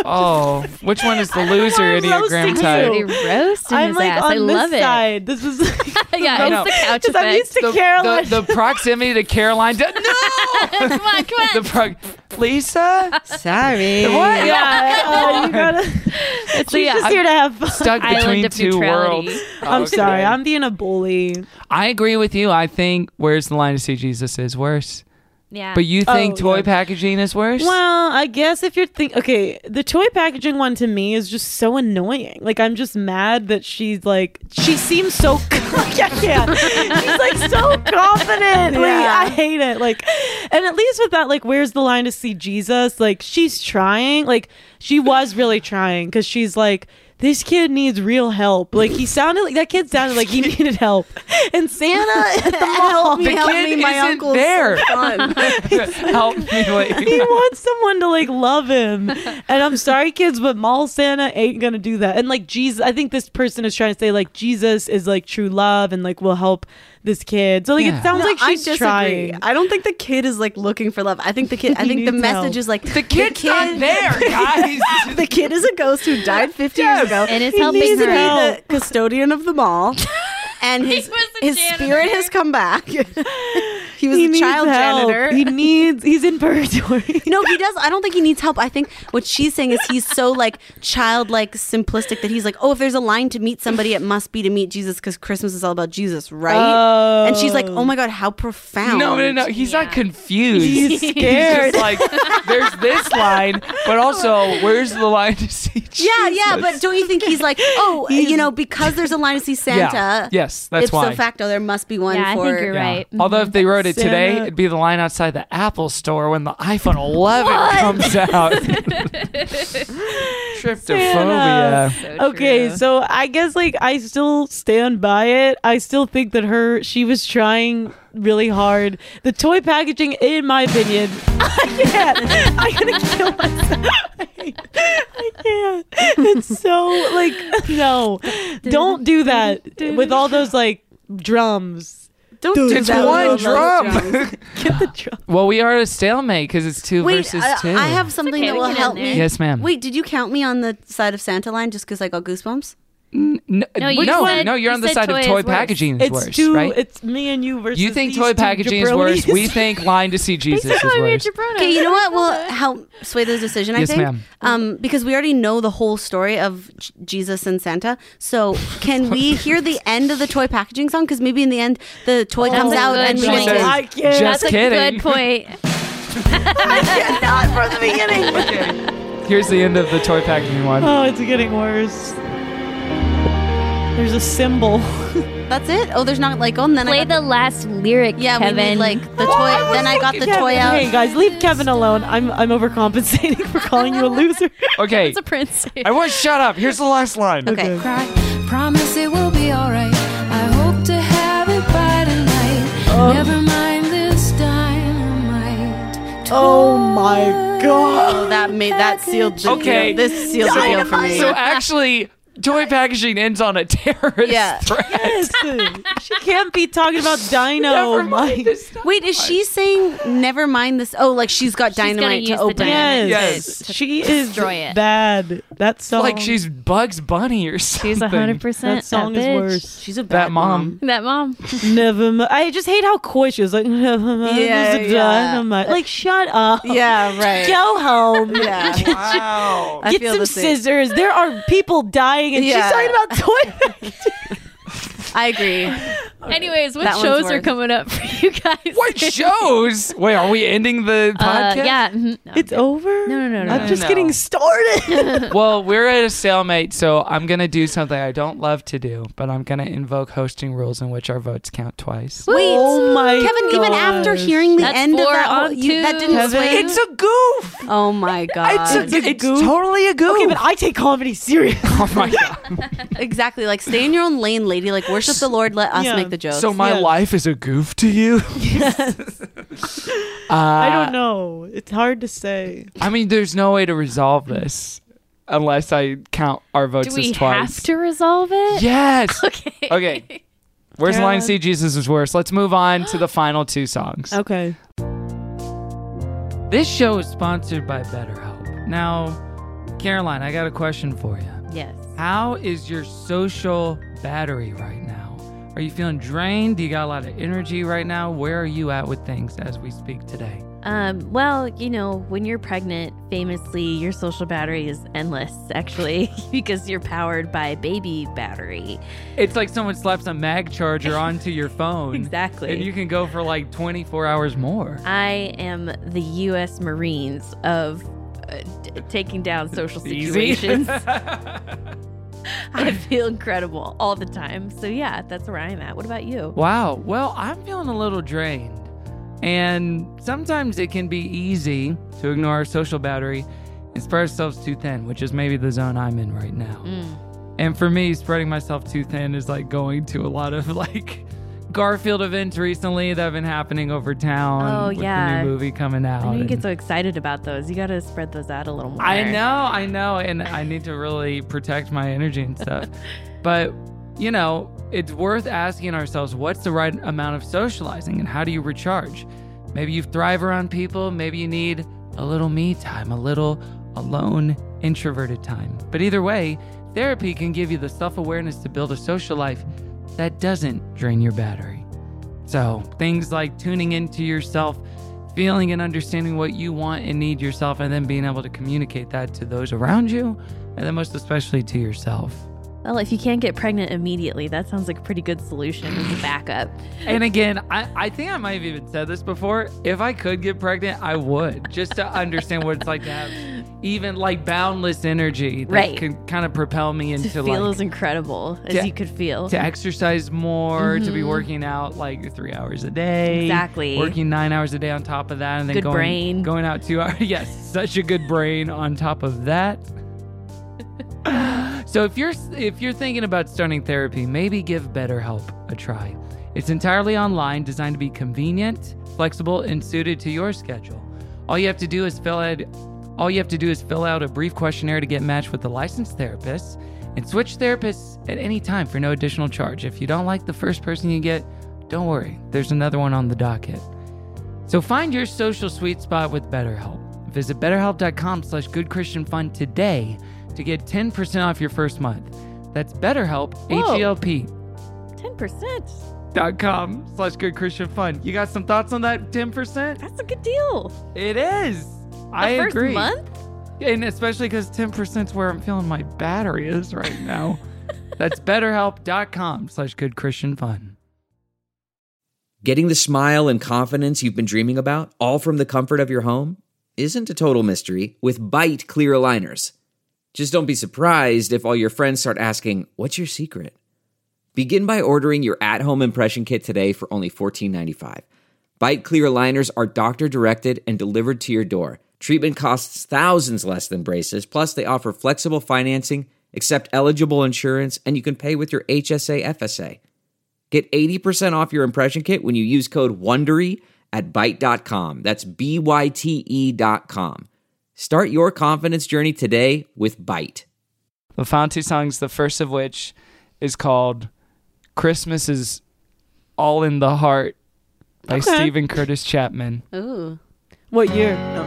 Oh, which one is the loser I'm Enneagram roasting type? you. Really roasting I'm his like ass. on I love this it. side. This is Yeah, I it's know. the couch because I'm effect. used to The, Caroline. the, the proximity to Caroline. No, Come on, come on. the pro- Lisa. Sorry. What? yeah, uh, you gotta. It's She's the just uh, here to have fun. Stuck Island between of two neutrality. worlds. I'm Okay. sorry. I'm being a bully. I agree with you. I think Where's the Line to See Jesus is worse. yeah. But you think Oh, toy yeah. packaging is worse? Well, I guess if you're think okay, the toy packaging one to me is just so annoying. Like I'm just mad that she's like she seems so yeah, yeah. She's like so confident. Like Yeah. I hate it. Like and at least with that, like where's the line to see Jesus? Like she's trying. Like she was really trying because she's like this kid needs real help. Like he sounded like that kid sounded like he needed help. And Santa at the mall. The help kid me, my isn't uncle's there. so fun. Help me, He lady. wants someone to like love him. And I'm sorry, kids, but mall Santa ain't gonna do that. And like Jesus, I think this person is trying to say like Jesus is like true love and like will help this kid. So like Yeah. it sounds No, like I she's disagree. trying. I don't think the kid is like looking for love. I think the kid. I He think the needs message help. is like The kid's not there, guys. the kid is a ghost who died fifty years ago. and is He helping needs her. to be out. the- The custodian of the mall, and his was the his janitor. spirit has come back. He was He a needs child help. janitor. He needs he's in purgatory. No, he does. I don't think he needs help. I think what she's saying is he's so like childlike, simplistic that he's like, oh, if there's a line to meet somebody, it must be to meet Jesus because Christmas is all about Jesus, right? Oh. And she's like, oh my God, how profound. No, no, no. He's not Yeah. confused. He's He's scared. just like, there's this line, but also, where's the line to see Jesus? Yeah, yeah, but don't you think he's like, oh, He's- you know, because there's a line to see Santa, Yeah. Yes, that's ipso why. facto, there must be one Yeah, I for. think you're Yeah. right. Although if they wrote it today, Santa. it'd be the line outside the Apple store when the iPhone eleven comes out. Tryptophobia. So Okay, true. so I guess like I still stand by it. I still think that her she was trying really hard. The toy packaging, in my opinion, I can't. I'm gonna kill myself. I can't. It's so like no, don't do that with all those like drums. Don't do It's that. one with all those drum. drums. Get the drum. Well, we are at a stalemate because it's two Wait, versus I, two. I have something okay, that we will can help end me. there. Yes, ma'am. Wait, did you count me on the side of Santa line just because I got goosebumps? N- no, No, you no, said- no, you're you on the said side toy of is toy worse. packaging is It's worse, two. right? It's me and you versus. You think these toy two packaging is worse. jabronis. We think line to see Jesus is worse. Okay, you know what will help sway the decision, I Yes, think? ma'am. Um, because we already know the whole story of J- Jesus and Santa. So can we hear the end of the toy packaging song? Because maybe in the end, the toy That's comes a out good and she point. says, I can't. Just That's a kidding. good point. Not from the beginning. Here's the end of the toy packaging one. Oh, it's getting worse. There's a symbol. that's it? Oh, there's not like, oh, and then Play I got the last lyric, yeah, we Kevin. need like the toy. Then I got the toy out. Hey guys, leave Kevin alone. I'm I'm overcompensating for calling you a loser. Okay, It's a prince. I want to shut up. Here's the last line. Okay. Cry, promise it will be alright. I hope to have it by tonight. Never mind this dynamite. Oh my god. Oh, that made that sealed the Okay. deal. This sealed the deal for me. So actually, toy packaging ends on a terrorist Yeah. threat. Yes. She can't be talking about Dino. Never My- mind this. Wait, is she saying never mind this? Oh, like she's got gonna dynamite use to the open it. dynamite. Yes. Yes. to She is destroy it. bad. That song. Like she's Bugs Bunny or something. She's one hundred percent that song is worse. She's a bad That mom. That mom. Never mind. I just hate how coy she is. Like, never mind. Yeah, this is yeah. dynamite. Like, shut up. Yeah, right. Go home. Yeah. Wow. I Get feel some the same. scissors. There are people dying, and Yeah. she's talking about toy. I agree. Anyways, what That one's shows are worse. coming up for you guys? What shows? Wait, are we ending the Uh, podcast? yeah. mhm. No, It's over. No, no, no, no, I'm no, just no. getting started. Well, we're at a stalemate, so I'm gonna do something I don't love to do, but I'm gonna invoke hosting rules in which our votes count twice. Wait, Oh my Kevin, even after gosh. hearing the That's end of four that, whole, on you, that two. didn't Kevin. sway. It's a goof. Oh my god! It's, a, it's goof? totally a goof. Okay, but I take comedy serious. oh my god. exactly. Like stay in your own lane, lady. Like worship the Lord. Let us Yeah. make the jokes. So my Yes. life is a goof to you? Yes. Uh, I don't know. It's hard to say. I mean, there's no way to resolve this unless I count our votes Do we as twice. have to resolve it? Yes. Okay. Okay. Where's the line to Caroline? see Jesus is worse? Let's move on to the final two songs. Okay. This show is sponsored by BetterHelp. Now, Caroline, I got a question for you. Yes. How is your social battery right now? Are you feeling drained? Do you got a lot of energy right now? Where are you at with things as we speak today? Um, well, you know, when you're pregnant, famously, your social battery is endless, actually, because you're powered by baby battery. It's like someone slaps a mag charger onto your phone. Exactly. And you can go for like twenty-four hours more. I am the U S Marines of uh, d- taking down social Easy. situations. I feel incredible all the time. So, yeah, that's where I'm at. What about you? Wow. Well, I'm feeling a little drained. And sometimes it can be easy to ignore our social battery and spread ourselves too thin, which is maybe the zone I'm in right now. Mm. And for me, spreading myself too thin is like going to a lot of like Garfield events recently that have been happening over town. Oh, with yeah. the new movie coming out. I know you and- get so excited about those. You got to spread those out a little more. I know, I know, and I need to really protect my energy and stuff. But, you know, it's worth asking ourselves, what's the right amount of socializing and how do you recharge? Maybe you thrive around people. Maybe you need a little me time, a little alone, introverted time. But either way, therapy can give you the self-awareness to build a social life that doesn't drain your battery. So things like tuning into yourself, feeling and understanding what you want and need yourself, and then being able to communicate that to those around you, and then most especially to yourself. Well, if you can't get pregnant immediately, that sounds like a pretty good solution as a backup. And again, I, I think I might have even said this before. If I could get pregnant, I would, just to understand what it's like to have even like boundless energy that Right. can kind of propel me into To feel like as incredible as to- you could feel. to exercise more, to be Mhm. working out like three hours a day. Exactly. Working nine hours a day on top of that, and then Good going, brain. going out two hours. Yes, such a good brain on top of that. So if you're if you're thinking about starting therapy, maybe give BetterHelp a try. It's entirely online, designed to be convenient, flexible, and suited to your schedule. All you have to do is fill out all you have to do is fill out a brief questionnaire to get matched with a licensed therapist, and switch therapists at any time for no additional charge. If you don't like the first person you get, don't worry. There's another one on the docket. So find your social sweet spot with BetterHelp. Visit betterhelp.com slash goodchristianfun today to get ten percent off your first month. That's BetterHelp, Whoa. H-E-L-P ten percent. dot com slash goodchristianfun. You got some thoughts on that ten percent? That's a good deal. It is. The I first agree. month? And especially because ten percent is where I'm feeling my battery is right now. That's betterhelp.com slash goodchristianfun. Getting the smile and confidence you've been dreaming about, all from the comfort of your home, isn't a total mystery with Byte clear aligners. Just don't be surprised if all your friends start asking, "What's your secret?" Begin by ordering your at-home impression kit today for only fourteen ninety-five. Byte clear aligners are doctor-directed and delivered to your door. Treatment costs thousands less than braces, plus they offer flexible financing, accept eligible insurance, and you can pay with your H S A F S A. Get eighty percent off your impression kit when you use code WONDERY at byte dot com. That's B Y T E dot com. Start your confidence journey today with Byte. The final two songs, the first of which is called Christmas is All in the Heart by Okay. Stephen Curtis Chapman. Ooh. What year? No.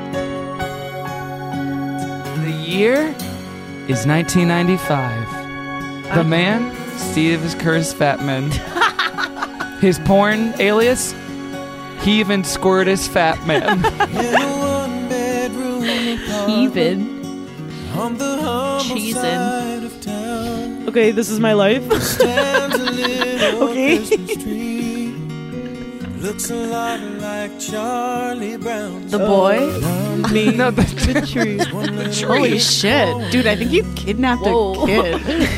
The year is nineteen ninety-five. The man, Steve Curtis Fatman. His porn alias, Heavin' Squirtus Fatman. Even. On the humble Cheesin'. side of town Okay, this is my life. stands a little Okay. Christmas tree. Looks a lot like Charlie Brown's. The boy? Me. No, the, The tree. Holy shit. Dude, I think you kidnapped Whoa. a kid.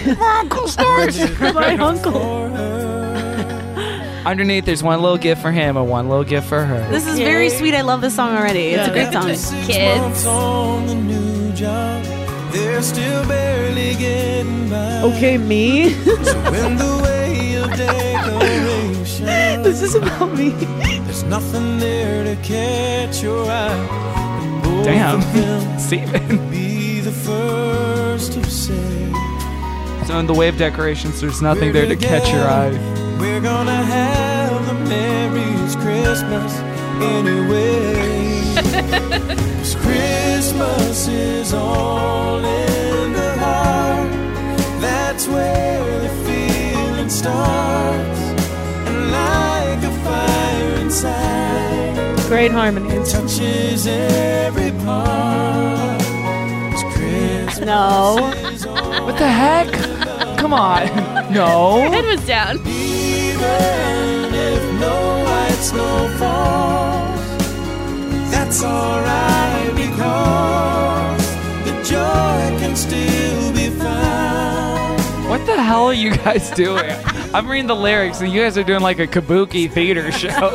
My uncle. For her. underneath, there's one little gift for him and one little gift for her. This is very sweet. I love this song already. It's a great song. Six Kids. months on the new job, they're still barely getting by. Okay, me. So when the way of decoration, This is about me. there's nothing there to catch your eye. Both Damn. of them Steven. be the first to say, So in the wave decorations, there's nothing there to catch your eye. we're gonna have the merriest Christmas anyway. 'Cause Christmas is all in the heart. That's where the feeling starts. And like a fire inside, Great harmonies. touches every part. 'Cause Christmas No. is all What the heck? Come on. No. Head was down. even if no white snow falls. That's alright because the joy can still be found. What the hell are you guys doing? I'm reading the lyrics and you guys are doing like a kabuki theater show.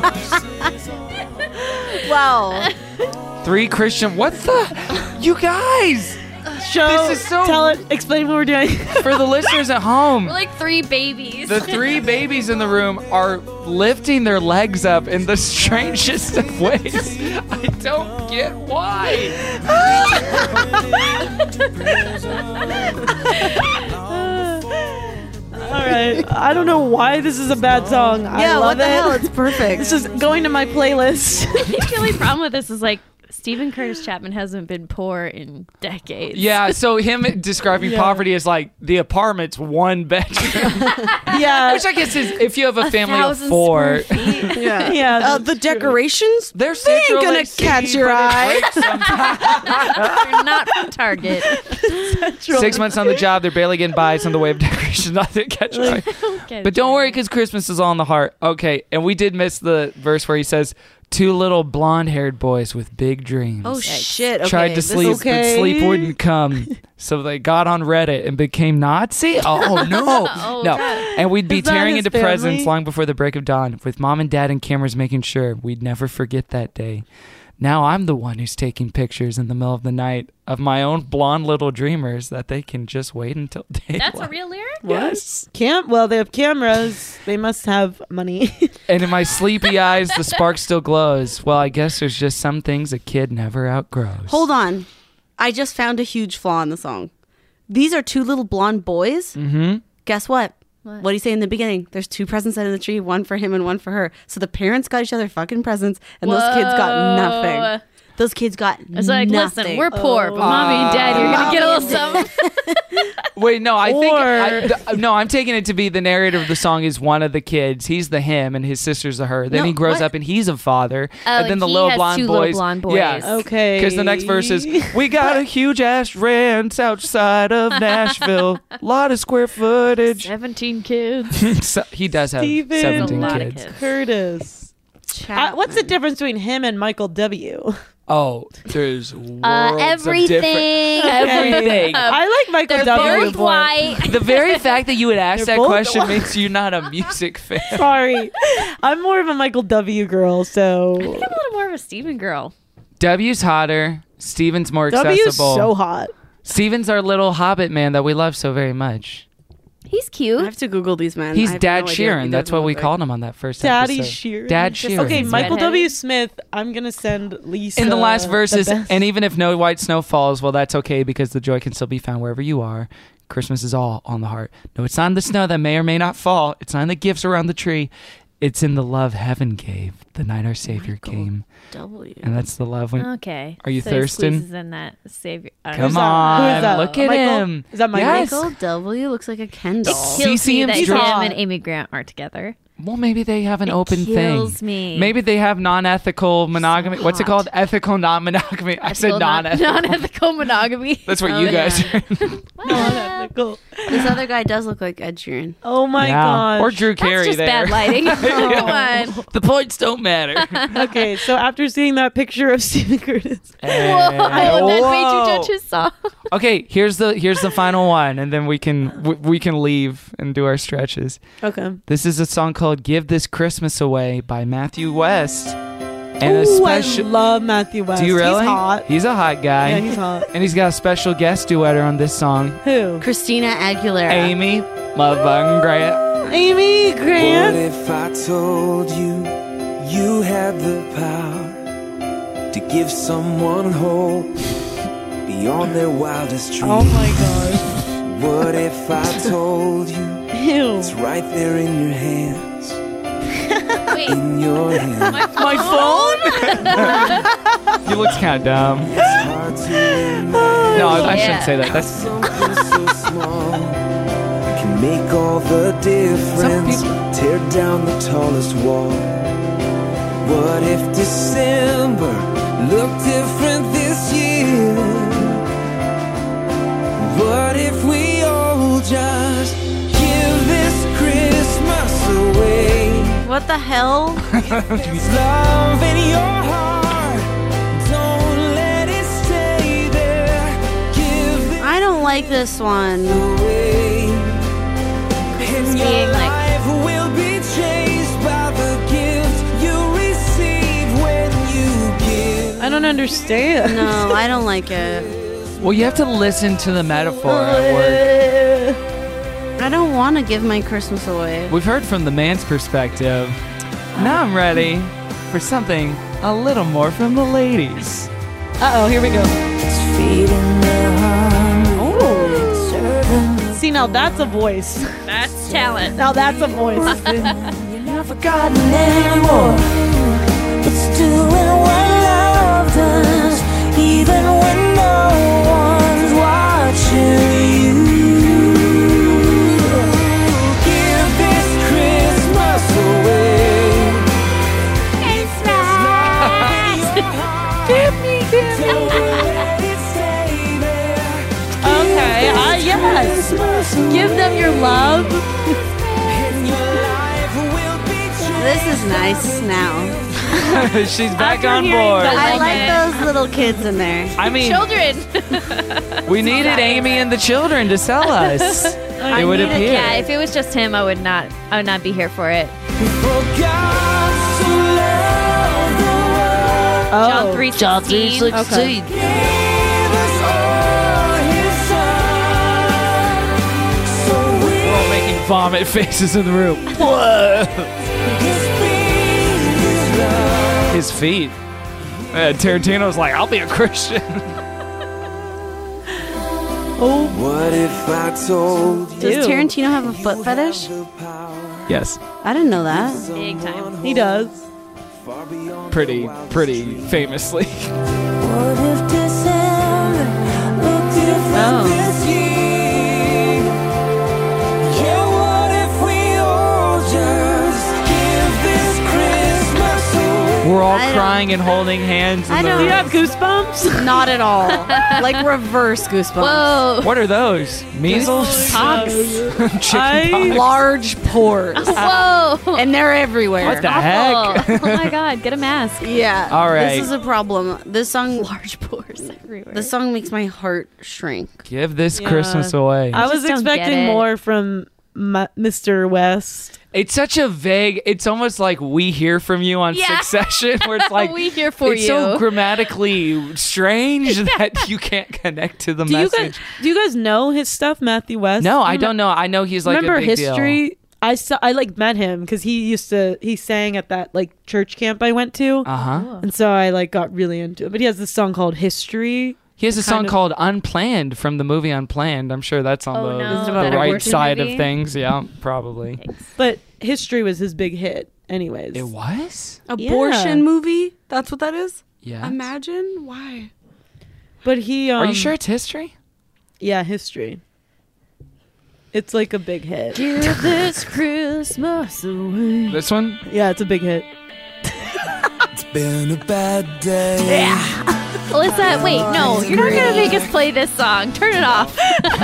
Wow. Three Christian. What the? You guys! Show. This is so- Tell it. Explain what we're doing. For the listeners at home, We're like three babies. the three babies in the room are lifting their legs up in the strangest of ways. I don't get why. All right. I don't know why this is a bad song. I Yeah, love what the it. hell? It's perfect. This is going to my playlist. I think the only problem with this is like Stephen Curtis Chapman hasn't been poor in decades. Yeah, so him describing Yeah. poverty as like the apartment's one bedroom, Yeah. which I guess is if you have a, A family of thousand four. square feet. yeah. Yeah, Uh, that's the true. decorations? They're They ain't Central gonna Lake City, catch your but it eye. breaks sometimes. They're not from Target. Six months on the job, they're barely getting by. It's on the way of decoration. Nothing to catch your eye. Okay, But don't worry, because Christmas is all in the heart. Okay, and we did miss the verse where he says, two little blonde-haired boys with big dreams. Oh, shit. Okay, Tried to this sleep, is- okay. but sleep wouldn't come. So they got on Reddit and became Nazi? Oh, no. Oh, no. God. And we'd be Is that tearing his into family? presents long before the break of dawn, with mom and dad and cameras making sure we'd never forget that day. Now I'm the one who's taking pictures in the middle of the night of my own blonde little dreamers that they can just wait until daylight. That's a real lyric? Yes. Cam. Well, they have cameras. They must have money. And in my sleepy eyes, the spark still glows. Well, I guess there's just some things a kid never outgrows. Hold on. I just found a huge flaw in the song. These are two little blonde boys. Mm-hmm. Guess what? What? What do you say in the beginning? There's two presents under the tree, one for him and one for her. So the parents got each other fucking presents, and those kids got nothing. Those kids got It's like, nothing. listen, we're poor, but mommy and daddy are gonna get a little something. Wait, no, I think Or- I, th- no. I'm taking it to be the narrator of the song is one of the kids. He's the him, and his sister's the her. Then No, he grows what? up and he's a father. Oh, and then and the he little has blonde two boys. little blonde boys. Yeah. Okay. Because the next verse is, we got a huge ass ranch outside of Nashville. Lot of square footage. Seventeen kids. So- he does have Steven. seventeen A lot of kids. kids. Curtis. Uh, what's the difference between him and Michael W? Oh, there's worlds Uh, of different. everything. Everything. I like Michael They're W. both more. white. The very fact that you would ask They're that both question white. makes you not a music fan. Sorry, I'm more of a Michael W. girl. So I'm a little more of a Steven girl. W's hotter. Steven's more W is accessible. so hot. Steven's our little hobbit man that we love so very much. He's I cute. have to Google these men. He's I have Dad no idea Sheeran. either That's of what them we look like. called him on that first Daddy episode. Sheeran. Dad Just- Sheeran. Okay, Michael redheaded. W. Smith. I'm gonna send Lisa In the last verses, the best. and even if no white snow falls, well, that's okay because the joy can still be found wherever you are. Christmas is all on the heart. No, it's not in the snow that may or may not fall. It's not in the gifts around the tree. It's in the love heaven gave the night our Savior Michael came. W. And that's the love when. Okay. Are you so he thirsting? squeezes in that savior. I don't Come Who's know. that? Who is on, that? look at Michael? him. Is that Michael? Yes. Michael W. looks like a Ken doll. It kills C C me M that He's him hot. and Amy Grant aren't together. Well, maybe they have an It open kills thing. me. Maybe they have non-ethical monogamy. What's it hot. called? Ethical non-monogamy. I said Ethical, non- non-ethical. non-ethical monogamy. That's what Oh, you yeah. guys are. Non-ethical. This other guy does look like Ed Sheeran. Oh my Yeah. gosh. Or Drew That's Carey just there. bad lighting. Come on. The points don't matter. Okay, so after seeing that picture of Stephen Curtis, Whoa, that made Whoa. you judge his song. Okay, here's the here's the final one, and then we can w- we can leave and do our stretches. okay. This is a song called "Give This Christmas Away" by Matthew West, and a Ooh, I special. love Matthew West. Do you really? He's hot. He's a hot guy, Yeah, he's hot. and he's got a special guest duetter on this song, Who? Christina Aguilera. Amy Mother Grant. Amy What Grant. if I told you you had the power to give someone hope beyond their wildest dreams? Oh my gosh. What if I told you Ew. it's right there in your hands? Wait. in your hand. My phone? You look kind of dumb. It's hard to imagine No, I, I Yeah. shouldn't say that. That's something so small can make all the difference. Tear down the tallest wall. What if December looked different this year? What if we all just give this Christmas away? What the hell? There's love in your heart. Don't let it stay there. Give this I don't like this one. away. And your being like- life will be changed by the gift you receive when you give. I don't understand. No, I don't like it. well, you have to listen to the metaphor at work. I don't want to give my Christmas away. We've heard from the man's perspective. Now I'm ready for something a little more from the ladies. Uh-oh, here we go. Feeding their hunger, serving See, now that's a voice. That's talent. Now that's a voice. You're not forgotten anymore. It's doing what love does, even when no one's watching you. Give this Christmas away. It's right. Give me, give me. Don't let it stay there. Okay, uh, yes. Give them your love. And your life will be changed. This is nice now. She's back After on hearing board. the- I like like it. those little kids in there. I mean, Children. we needed Amy and the children to sell us. It would needed- appear. Yeah, if it was just him, I would not. I would not be here for it. For God so loved the world, Oh. John three sixteen. Okay. gave us all His Son. So we We're all making vomit faces in the room. His feet, His love. His feet. Uh, Tarantino's like, I'll be a Christian. What if I told you Does Ew. Tarantino have a foot fetish? the power Yes. I didn't know that. Big time. He does. far beyond Pretty, pretty famously. What if December looked different Oh. this year? Yeah, what if we all just give this Christmas away? We're all I don't- crying and holding hands in I the don't- Do you room. have goosebumps? Not at all. Like reverse goosebumps. Whoa. What are those? Measles? Pox. Chicken I- pox? Large pores. Whoa. And they're everywhere. What the heck? Oh, oh my God, get a mask. Yeah. All right. This is a problem. This song Large pores everywhere. this song makes my heart shrink. Give this Yeah. Christmas away. I was just don't get expecting it. more from M- Mister West. It's such a vague. It's almost like We Hear From You on Yeah. Succession, where it's like We Hear For it's You. so grammatically strange that you can't connect to the Do you message. guys do you guys know his stuff, Matthew West? no, You I rem- don't know. I know he's like remember a big history. Deal. I saw. I like met him because he used to. He sang at that like church camp I went to, Uh huh. and so I like got really into it. But he has this song called "History." He has a song kind of- called "Unplanned" from the movie Unplanned. I'm sure that's on Oh, the, no. the That right abortion side movie? of things. Yeah, probably. But "History" was his big hit, anyways. It was. Abortion Yeah. movie? That's what that is? Yeah. Imagine? Why? But he. Um, Are you sure it's history? Yeah, "History." It's like a big hit. Give this Christmas away. This one? Yeah, it's a big hit. It's been a bad day. Alyssa, wait, no, you're not gonna make us play this song. Turn it off.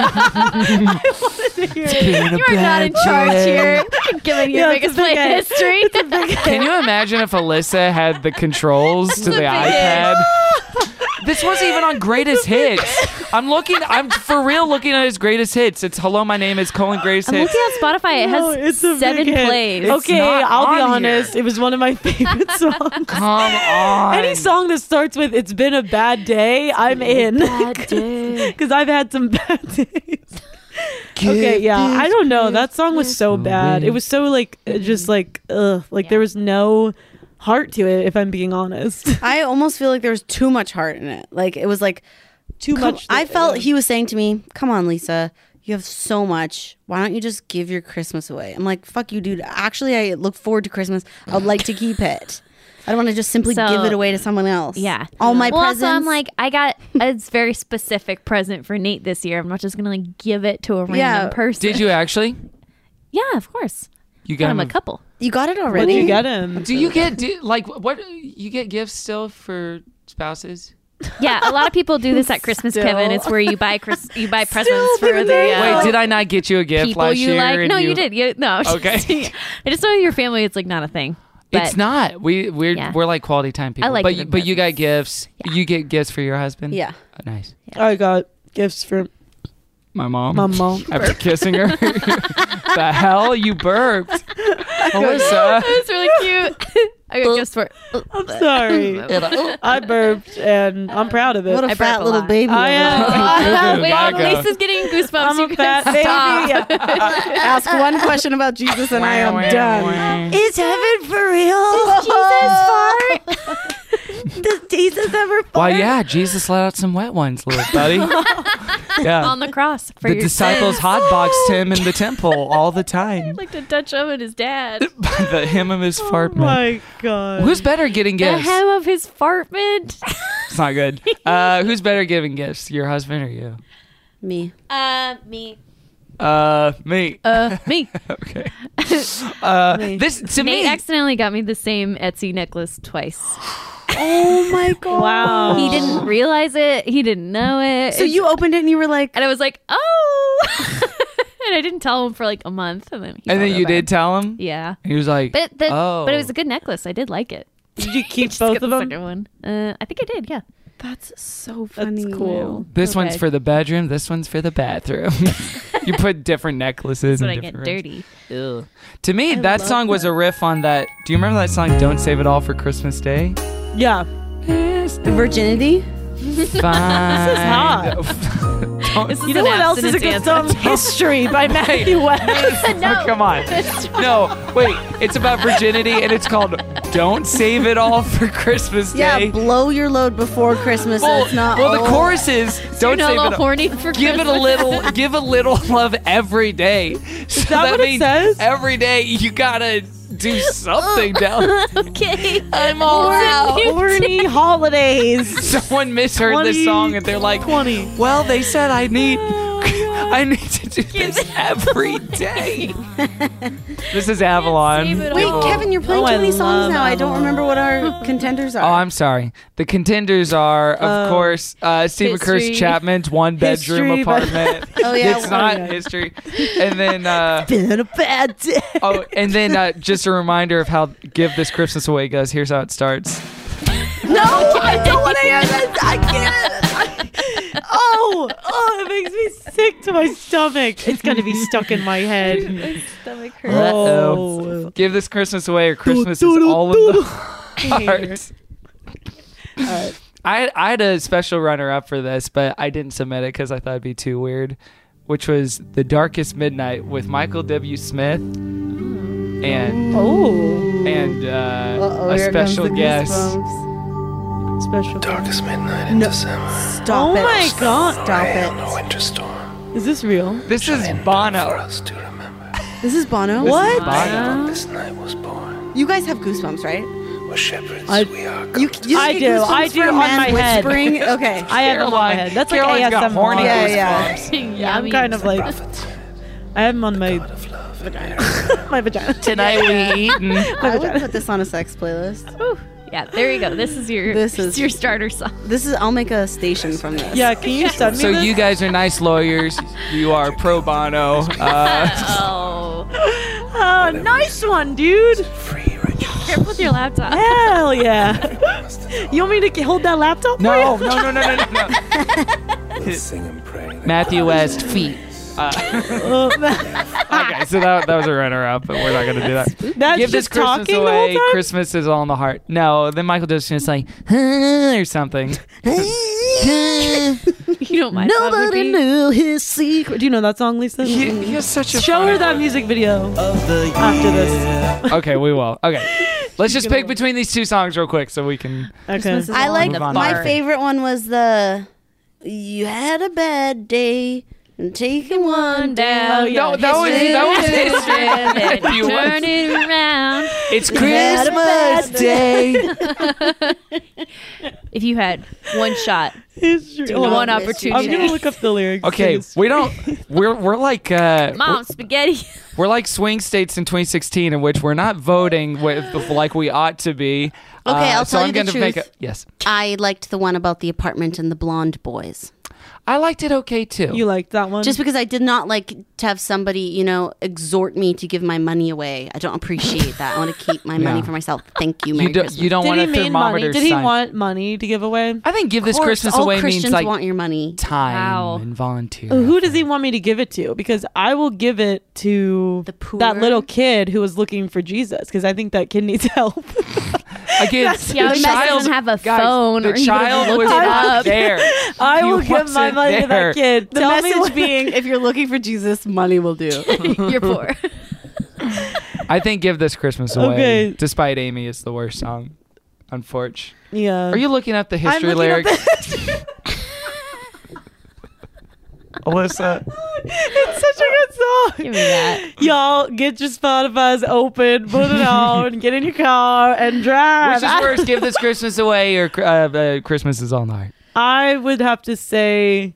You are not in charge here. You're giving you Yeah, make it's us a play big hit. history. Can you imagine if Alyssa had the controls to the iPad? This wasn't even on greatest hits. I'm looking. I'm for real looking at his greatest hits. It's "Hello, my name is colon greatest I'm hits." looking on Spotify. It No, has it's a seven big hit. plays. It's Okay, not I'll be on honest. here. It was one of my favorite songs. Come on. Any song that starts with "It's been a bad day," I'm in. Because I've had some bad days. Okay, yeah, I don't know. That song was so bad. It was so like uh, just like ugh, like there was no heart to it. If I'm being honest, I almost feel like there was too much heart in it. Like it was like too come- much. I felt he was saying to me, "Come on, Lisa, you have so much. Why don't you just give your Christmas away? I'm like, fuck you, dude. Actually, I look forward to Christmas. I would like to keep it. I don't want to just simply So- give it away to someone else. Yeah. All my well, presents. also, I'm like, I got a very specific present for Nate this year. I'm not just gonna like give it to a random Yeah. person. Did you actually? Yeah, of course. You Got got him a him. couple. you got it What already? did you get him? Do you get do, like what? You get gifts still for spouses? Yeah, a lot of people do this at Christmas, Still. Kevin. It's where you buy Chris- you buy presents for the uh, Wait, did I not get you a gift people last you year? like. and No, you, did. You no. Okay. I just know your family. It's like not a thing. But It's not. We we're Yeah. we're like quality time people. like but giving you, but you got presents. gifts. You get gifts for your husband. Yeah. Oh, nice. I got gifts for My mom. my mom. After kissing her. The hell you burped, Alyssa. It's really cute. I got gifts for. I'm sorry. I burped and I'm proud of it. What a I burp fat a little lot. baby. I am. Good, Wait, back up. Lisa's getting goosebumps. I'm You a guys fat stop. baby. Ask one question about Jesus and I am done. Is heaven for real? Jesus fart. Does Jesus ever fart? Well, yeah, Jesus let out some wet ones, little buddy. Yeah. On the cross for The your disciples sins. hotboxed him in the temple all the time. Like to touch him and his dad. The him of his Oh fart man. my god. Who's better getting The gifts? hem of his fartment. It's not good. Uh, who's better giving gifts, your husband or you? Me. Uh, me. Uh, me. Uh, me. Okay. Uh, this to Nate me. accidentally got me the same Etsy necklace twice. Oh my god. Wow. He didn't realize it. He didn't know it. So you opened it and you were like, and I was like, oh. And I didn't tell him for like a month, and then he and then felt you bad. did tell him. Yeah. He was like, But the, oh, but it was a good necklace. I did like it. Did you keep Just both got of the them? second one. Uh, I think I did. Yeah. that's so funny. That's cool. This one's Okay. for the bedroom. This one's for the bathroom. You put different necklaces. That's when in I get different rooms. dirty. Ugh. To me, that love song was a riff on that. Do you remember that song? Don't save it all for Christmas Day. Yeah. Virginity? Fine. This is hot. Don't- This is You know an what else is a good abstinence song? History by Matthew West. Oh, come on. No, wait. It's about virginity, and it's called "Don't Save It All for Christmas Yeah, Day." blow your load before Christmas. so well, it's not well, the all- chorus is "Don't You're save not it all all." horny for Give it a Christmas. little, give a little love every day. So that what it means says? Every day you gotta do something down. Okay. I'm all out. Horny holidays. Someone misheard this song and they're like, twenty. "Well, they said I need, I need to do this every day." This is Avalon. save it Wait, all. Kevin, you're playing Oh, too I many songs love now. I don't Avalon. remember what our contenders are. Oh, I'm sorry. The contenders are, of Uh, course, uh, Stephen Curse History. Chapman's one bedroom History by- apartment. Oh, yeah. It's not Oh, yeah. history. And then, uh, Been a bad day. oh, and then uh, just a reminder of how Give This Christmas Away goes. Here's how it starts. No, I don't want to hear this. I can't. Oh, oh, it makes me sick to my stomach. It's gonna be stuck in my head. My stomach hurts. Oh. Give This Christmas Away, or Christmas is all in the heart. Alright. I, I had a special runner-up for this, but I didn't submit it because I thought it'd be too weird, which was The Darkest Midnight with Michael W. Smith and Oh, and uh, Uh-oh, a here comes special the guest. goosebumps. special. Darkest midnight in December. Stop Oh it. my God. Stop Hail it. no winter storm. Is this real? This is Shine for Bono. us to remember. This is Bono. This What? is Bono. This night was born. You guys have goosebumps, right? We're shepherds. I- we are. You, gods. you I get do. goosebumps I do for a on man my head. whispering? Okay. I have them on my Caroline- head. That's like Caroline's A S M R. got horny Yeah, yeah. goosebumps. Yeah, I'm kind of like Prophets, I have them on my God of love and my vagina. Tonight we eaten. I would put this on a sex playlist. Whew. Yeah, there you go. This is your This this is- is your starter song. This is. I'll make a station from this. Yeah, can you send me So this? you guys are nice lawyers. You are pro bono. Uh, Oh, Oh, nice one, dude. free rituals. careful with your laptop. Hell yeah. You want me to hold that laptop? no, no, no, no, no, no, no. We'll sing and pray. that Matthew West feet. Uh, Uh, okay, so that, that was a runner-up, but we're not gonna do that. that's Give this just Christmas talking away. the whole time? Christmas is all in the heart. No, then Michael Jackson is like or something. You don't mind. that would be- knew his secret. Do you know that song, Lisa? He, he has such a Show funny her that voice. music video after this. Okay, we will. Okay, let's just pick between these two songs real quick so we can. Okay. Christmas is I all like in the Move on. my bar. favorite one was the "You had a bad day." And taking one down. Oh, yeah. No, that was that was history. Then You you turn was- it around. It's Christmas Day. If you had one shot, History. Hold one on, opportunity. I'm gonna look up the lyrics. Okay, we don't. We're we're like uh, Mom, spaghetti. we're, we're like swing states in twenty sixteen, in which we're not voting with like we ought to be. Okay, Uh, I'll so tell I'm you the gonna make truth. a, yes, I liked the one about the apartment and the blonde boys. I liked it okay too. You liked that one? Just because I did not like to have somebody, you know, exhort me to give my money away. I don't appreciate that. I want to keep my money Yeah. for myself. Thank you, Merry you don't Christmas. you don't Did want he a mean money? thermometer Did he sign. want money to give away? I think give this Of course, Christmas all away Christians means like want your money. time Wow. and volunteer. Who does he want me to give it to? Because I will give it to The poor. that little kid who was looking for Jesus. Because I think that kid needs help. Again, Yeah, the he child doesn't have a guys, phone The or he child would've was looked it not up. there. I He will give my wasn't money to there. that kid. The Tell me message what- being, if you're looking for Jesus, money will do. You're poor. I think give this Christmas away. Okay. Despite Amy, it's the worst song. Unfortunately. Yeah. Are you looking up the history I'm looking up lyrics? Alyssa. It's such a good song. Give me that. Y'all get your Spotify's open, put it on, get in your car and drive. Which is worse, give this Christmas away or uh, uh, Christmas is all night? I would have to say,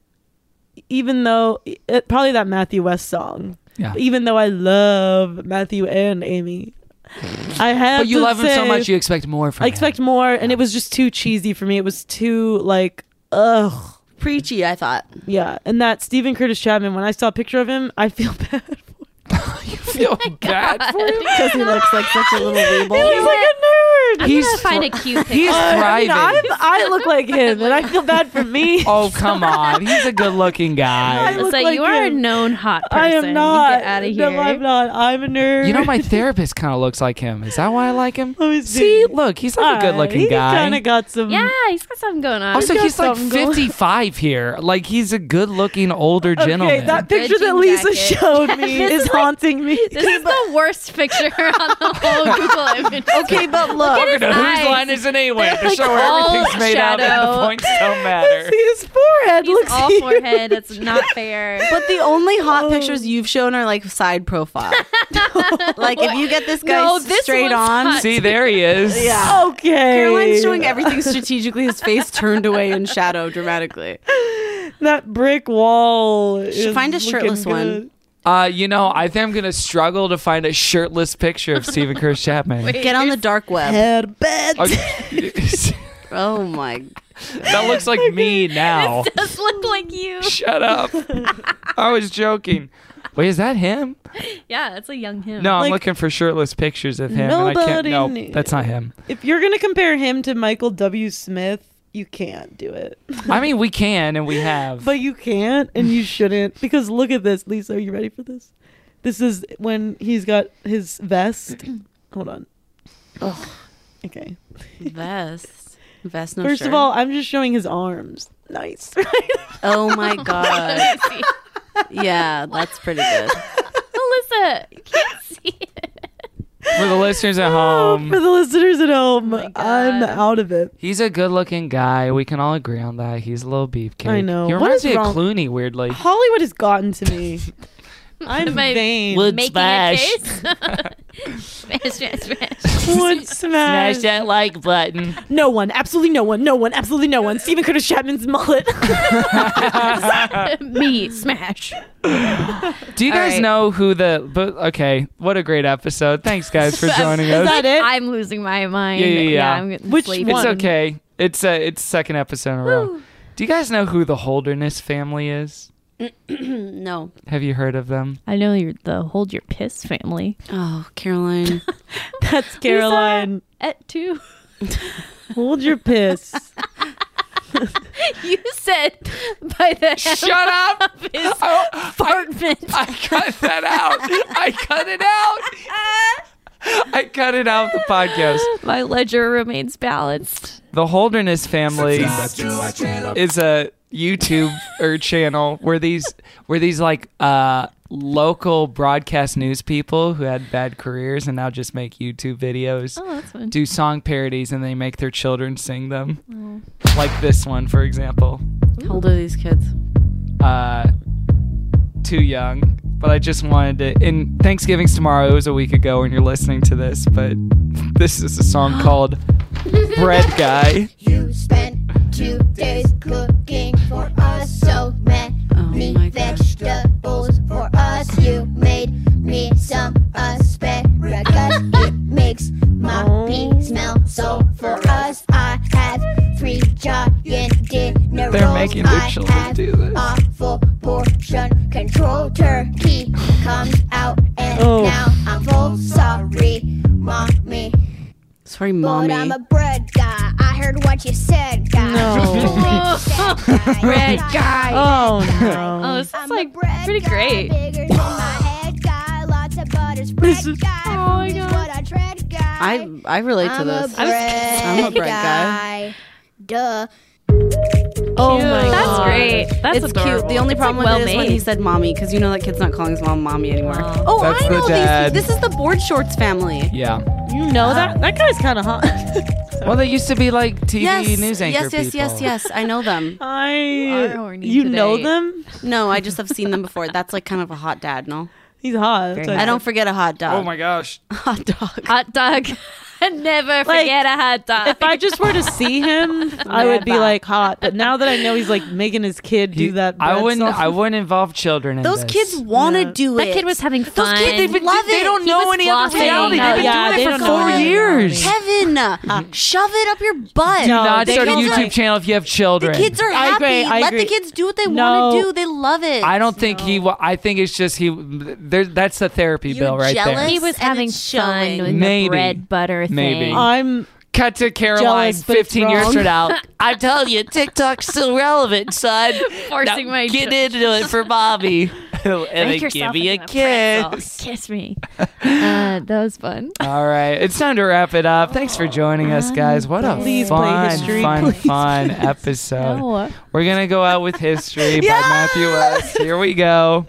even though it, probably that Matthew West song. Yeah. Even though I love Matthew and Amy, I have. But you to love him so say- much, you expect more from I him. expect more, and it was just too cheesy for me. It was too like, ugh. Preachy, I thought. Yeah, and that Stephen Curtis Chapman. When I saw a picture of him, I feel bad. You feel bad for him? Because he looks like such a little He's weeble. like a nerd. I'm He's gonna find a cute picture. He's I thriving. mean, I'm, I look like him, and I feel bad for me. Oh, come on. He's a good-looking guy. I look so like you are him. a known hot person. I am not. You get out of here. No, I'm not. I'm a nerd. You know, my therapist kind of looks like him. Is that why I like him? Let me See, see. look, he's like a good-looking he guy. kind of got some. Yeah, he's got something going on. Also, got he's like something going. fifty-five here. Like, he's a good-looking older Okay, gentleman. that Good picture that jean Lisa jacket. showed me This is is like- haunting me. This is the worst picture on the whole Google image. Okay, but look. at his Whose eyes. line is it anyway? To like show all everything's made out and the shadow. points don't matter. See his forehead. He's looks all huge. forehead. It's not fair. But the only hot Oh. pictures you've shown are like side profile. Like if you get this guy No, this straight one's on. hot. See, there he is. Yeah. Okay. Caroline's showing everything strategically, his face turned away in shadow dramatically. That brick wall. Is find a looking shirtless one. good. Uh, you know, I think I'm gonna struggle to find a shirtless picture of Stephen Curtis Chapman. Wait, Get on the dark web. Head bed. Okay. Oh my. That looks like me now. It does look like you. Shut up. I was joking. Wait, is that him? Yeah, that's a young him. No, I'm Like, looking for shirtless pictures of him, and I can't. nobody No, knew. that's not him. If you're gonna compare him to Michael W. Smith, you can't do it. I mean, we can, and we have. But you can't, and you shouldn't, because look at this, Lisa. Are you ready for this? This is when he's got his vest. Hold on. Oh, okay. Vest. Vest, no First shirt. of all, I'm just showing his arms. Nice. Oh my god. Yeah, that's pretty good. Alyssa, you can't see it. For the listeners at home, For the listeners at home, my God. I'm out of it. he's a good-looking guy. We can all agree on that. He's a little beefcake. I know. He What reminds is me wrong- of Clooney, weirdly. Hollywood has gotten to me. I'm Am I vain. Would Making smash. a case. smash, smash, smash. Would smash. that like button. No one, absolutely no one, no one, absolutely no one. Stephen Curtis Chapman's mullet. Me, smash. Do you All guys right. know who the? But okay, what a great episode. Thanks, guys, for joining Is us. that it? I'm losing my mind. Yeah, yeah, yeah. I'm getting Which sleepy. It's one? okay. It's uh, it's second episode in a row. Do you guys know who the Holderness family is? No. Have you heard of them? I know you're the Hold Your Piss family. Oh, Caroline. That's Caroline. At two. Hold your piss. You said by the Shut up! of his Oh, apartment. I cut that out. I cut it out. I cut it out of the podcast. My ledger remains balanced. The Holderness family is a YouTube or channel where these where these like uh local broadcast news people who had bad careers and now just make YouTube videos, Oh, that's fun. do song parodies, and they make their children sing them. Like this one, for example. How old are these kids? Uh too young, but I just wanted to. And Thanksgiving's tomorrow. It was a week ago when you're listening to this, but this is a song called Bread Guy. You spent two days cooking for us, so many Oh vegetables for us. You made me some asparagus. It makes my pee smell. So for us, I have three giant dinner They're rolls. making their I children have do this. a full portion control. Turkey comes out, and Oh. now I'm full. Sorry, mommy. Sorry, But mommy. I'm a bread guy. I heard what you said, guy. No. Bread guy. Oh Oh, no. this is I'm a like bread pretty guy, great. bigger than my head guy. Lots of butter spread This is- guy. Oh my Food is God. what I tread guy. I I relate to I'm this. A bread I'm a bread guy. Duh. Oh Cute. my That's God. great. That's It's adorable. cute. The only It's, problem like, with it is when well-made. he said mommy, because you know that kid's not calling his mom mommy anymore. Oh. Oh, That's I the know dad. these. This is the board shorts family. Yeah. You know that? That guy's kind of hot. Well, they used to be like T V Yes, news anchor yes, yes, people. yes, yes. I know them. I. Are horny You know today. them? No, I just have seen them before. That's like kind of a hot dad, no? He's hot. Very That's I don't forget a hot dog. Oh my gosh. Hot dog. Hot dog. Never Like, forget a hot dog. If I just were to see him, I would be Never. like hot. But now that I know he's like making his kid do He- that, I bread wouldn't. song- I wouldn't involve children in Those this. kids want to Yeah. do it. that kid was having fun. Those kids, they But they don't He know was any other flossing. reality. No, They've been yeah, doing they it don't for know four any years. Kevin, uh, shove it up your butt. Do No, not they start a don't YouTube like- channel if you have The children. kids are I happy. agree, I Let agree. the kids do what they No. want to do. They love it. I don't think he. wa- I think it's just he. There, that's the therapy You're bill right jealous? there. He was And having it's fun showing. doing Maybe. the bread butter Maybe. thing. I'm Cut to Caroline Jealous, but it's fifteen years wrong. from now. I tell you, TikTok's still relevant, son. Forcing Now my get ch- into it for Bobby. and Make then give yourself me a into pretzel. kiss. Kiss me. Uh, that was fun. All right, it's time to wrap it up. Thanks for joining us, guys. What a Please play fun, history, fun, please fun episode. No. We're gonna go out with history by Matthew West. Here we go.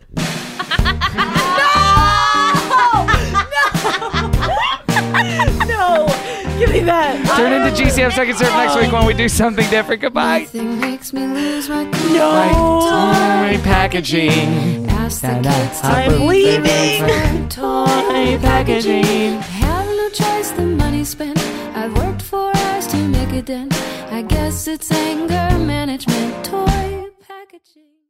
no. Give me that. Tune into G C M Second Serve next week when we do something different. Goodbye. Nothing makes me lose my cool. Toy packaging. Ask the kids to I'm leave leaving. their toy packaging. I have no choice, the money spent. I've worked for hours to make a dent. I guess it's anger management, toy packaging.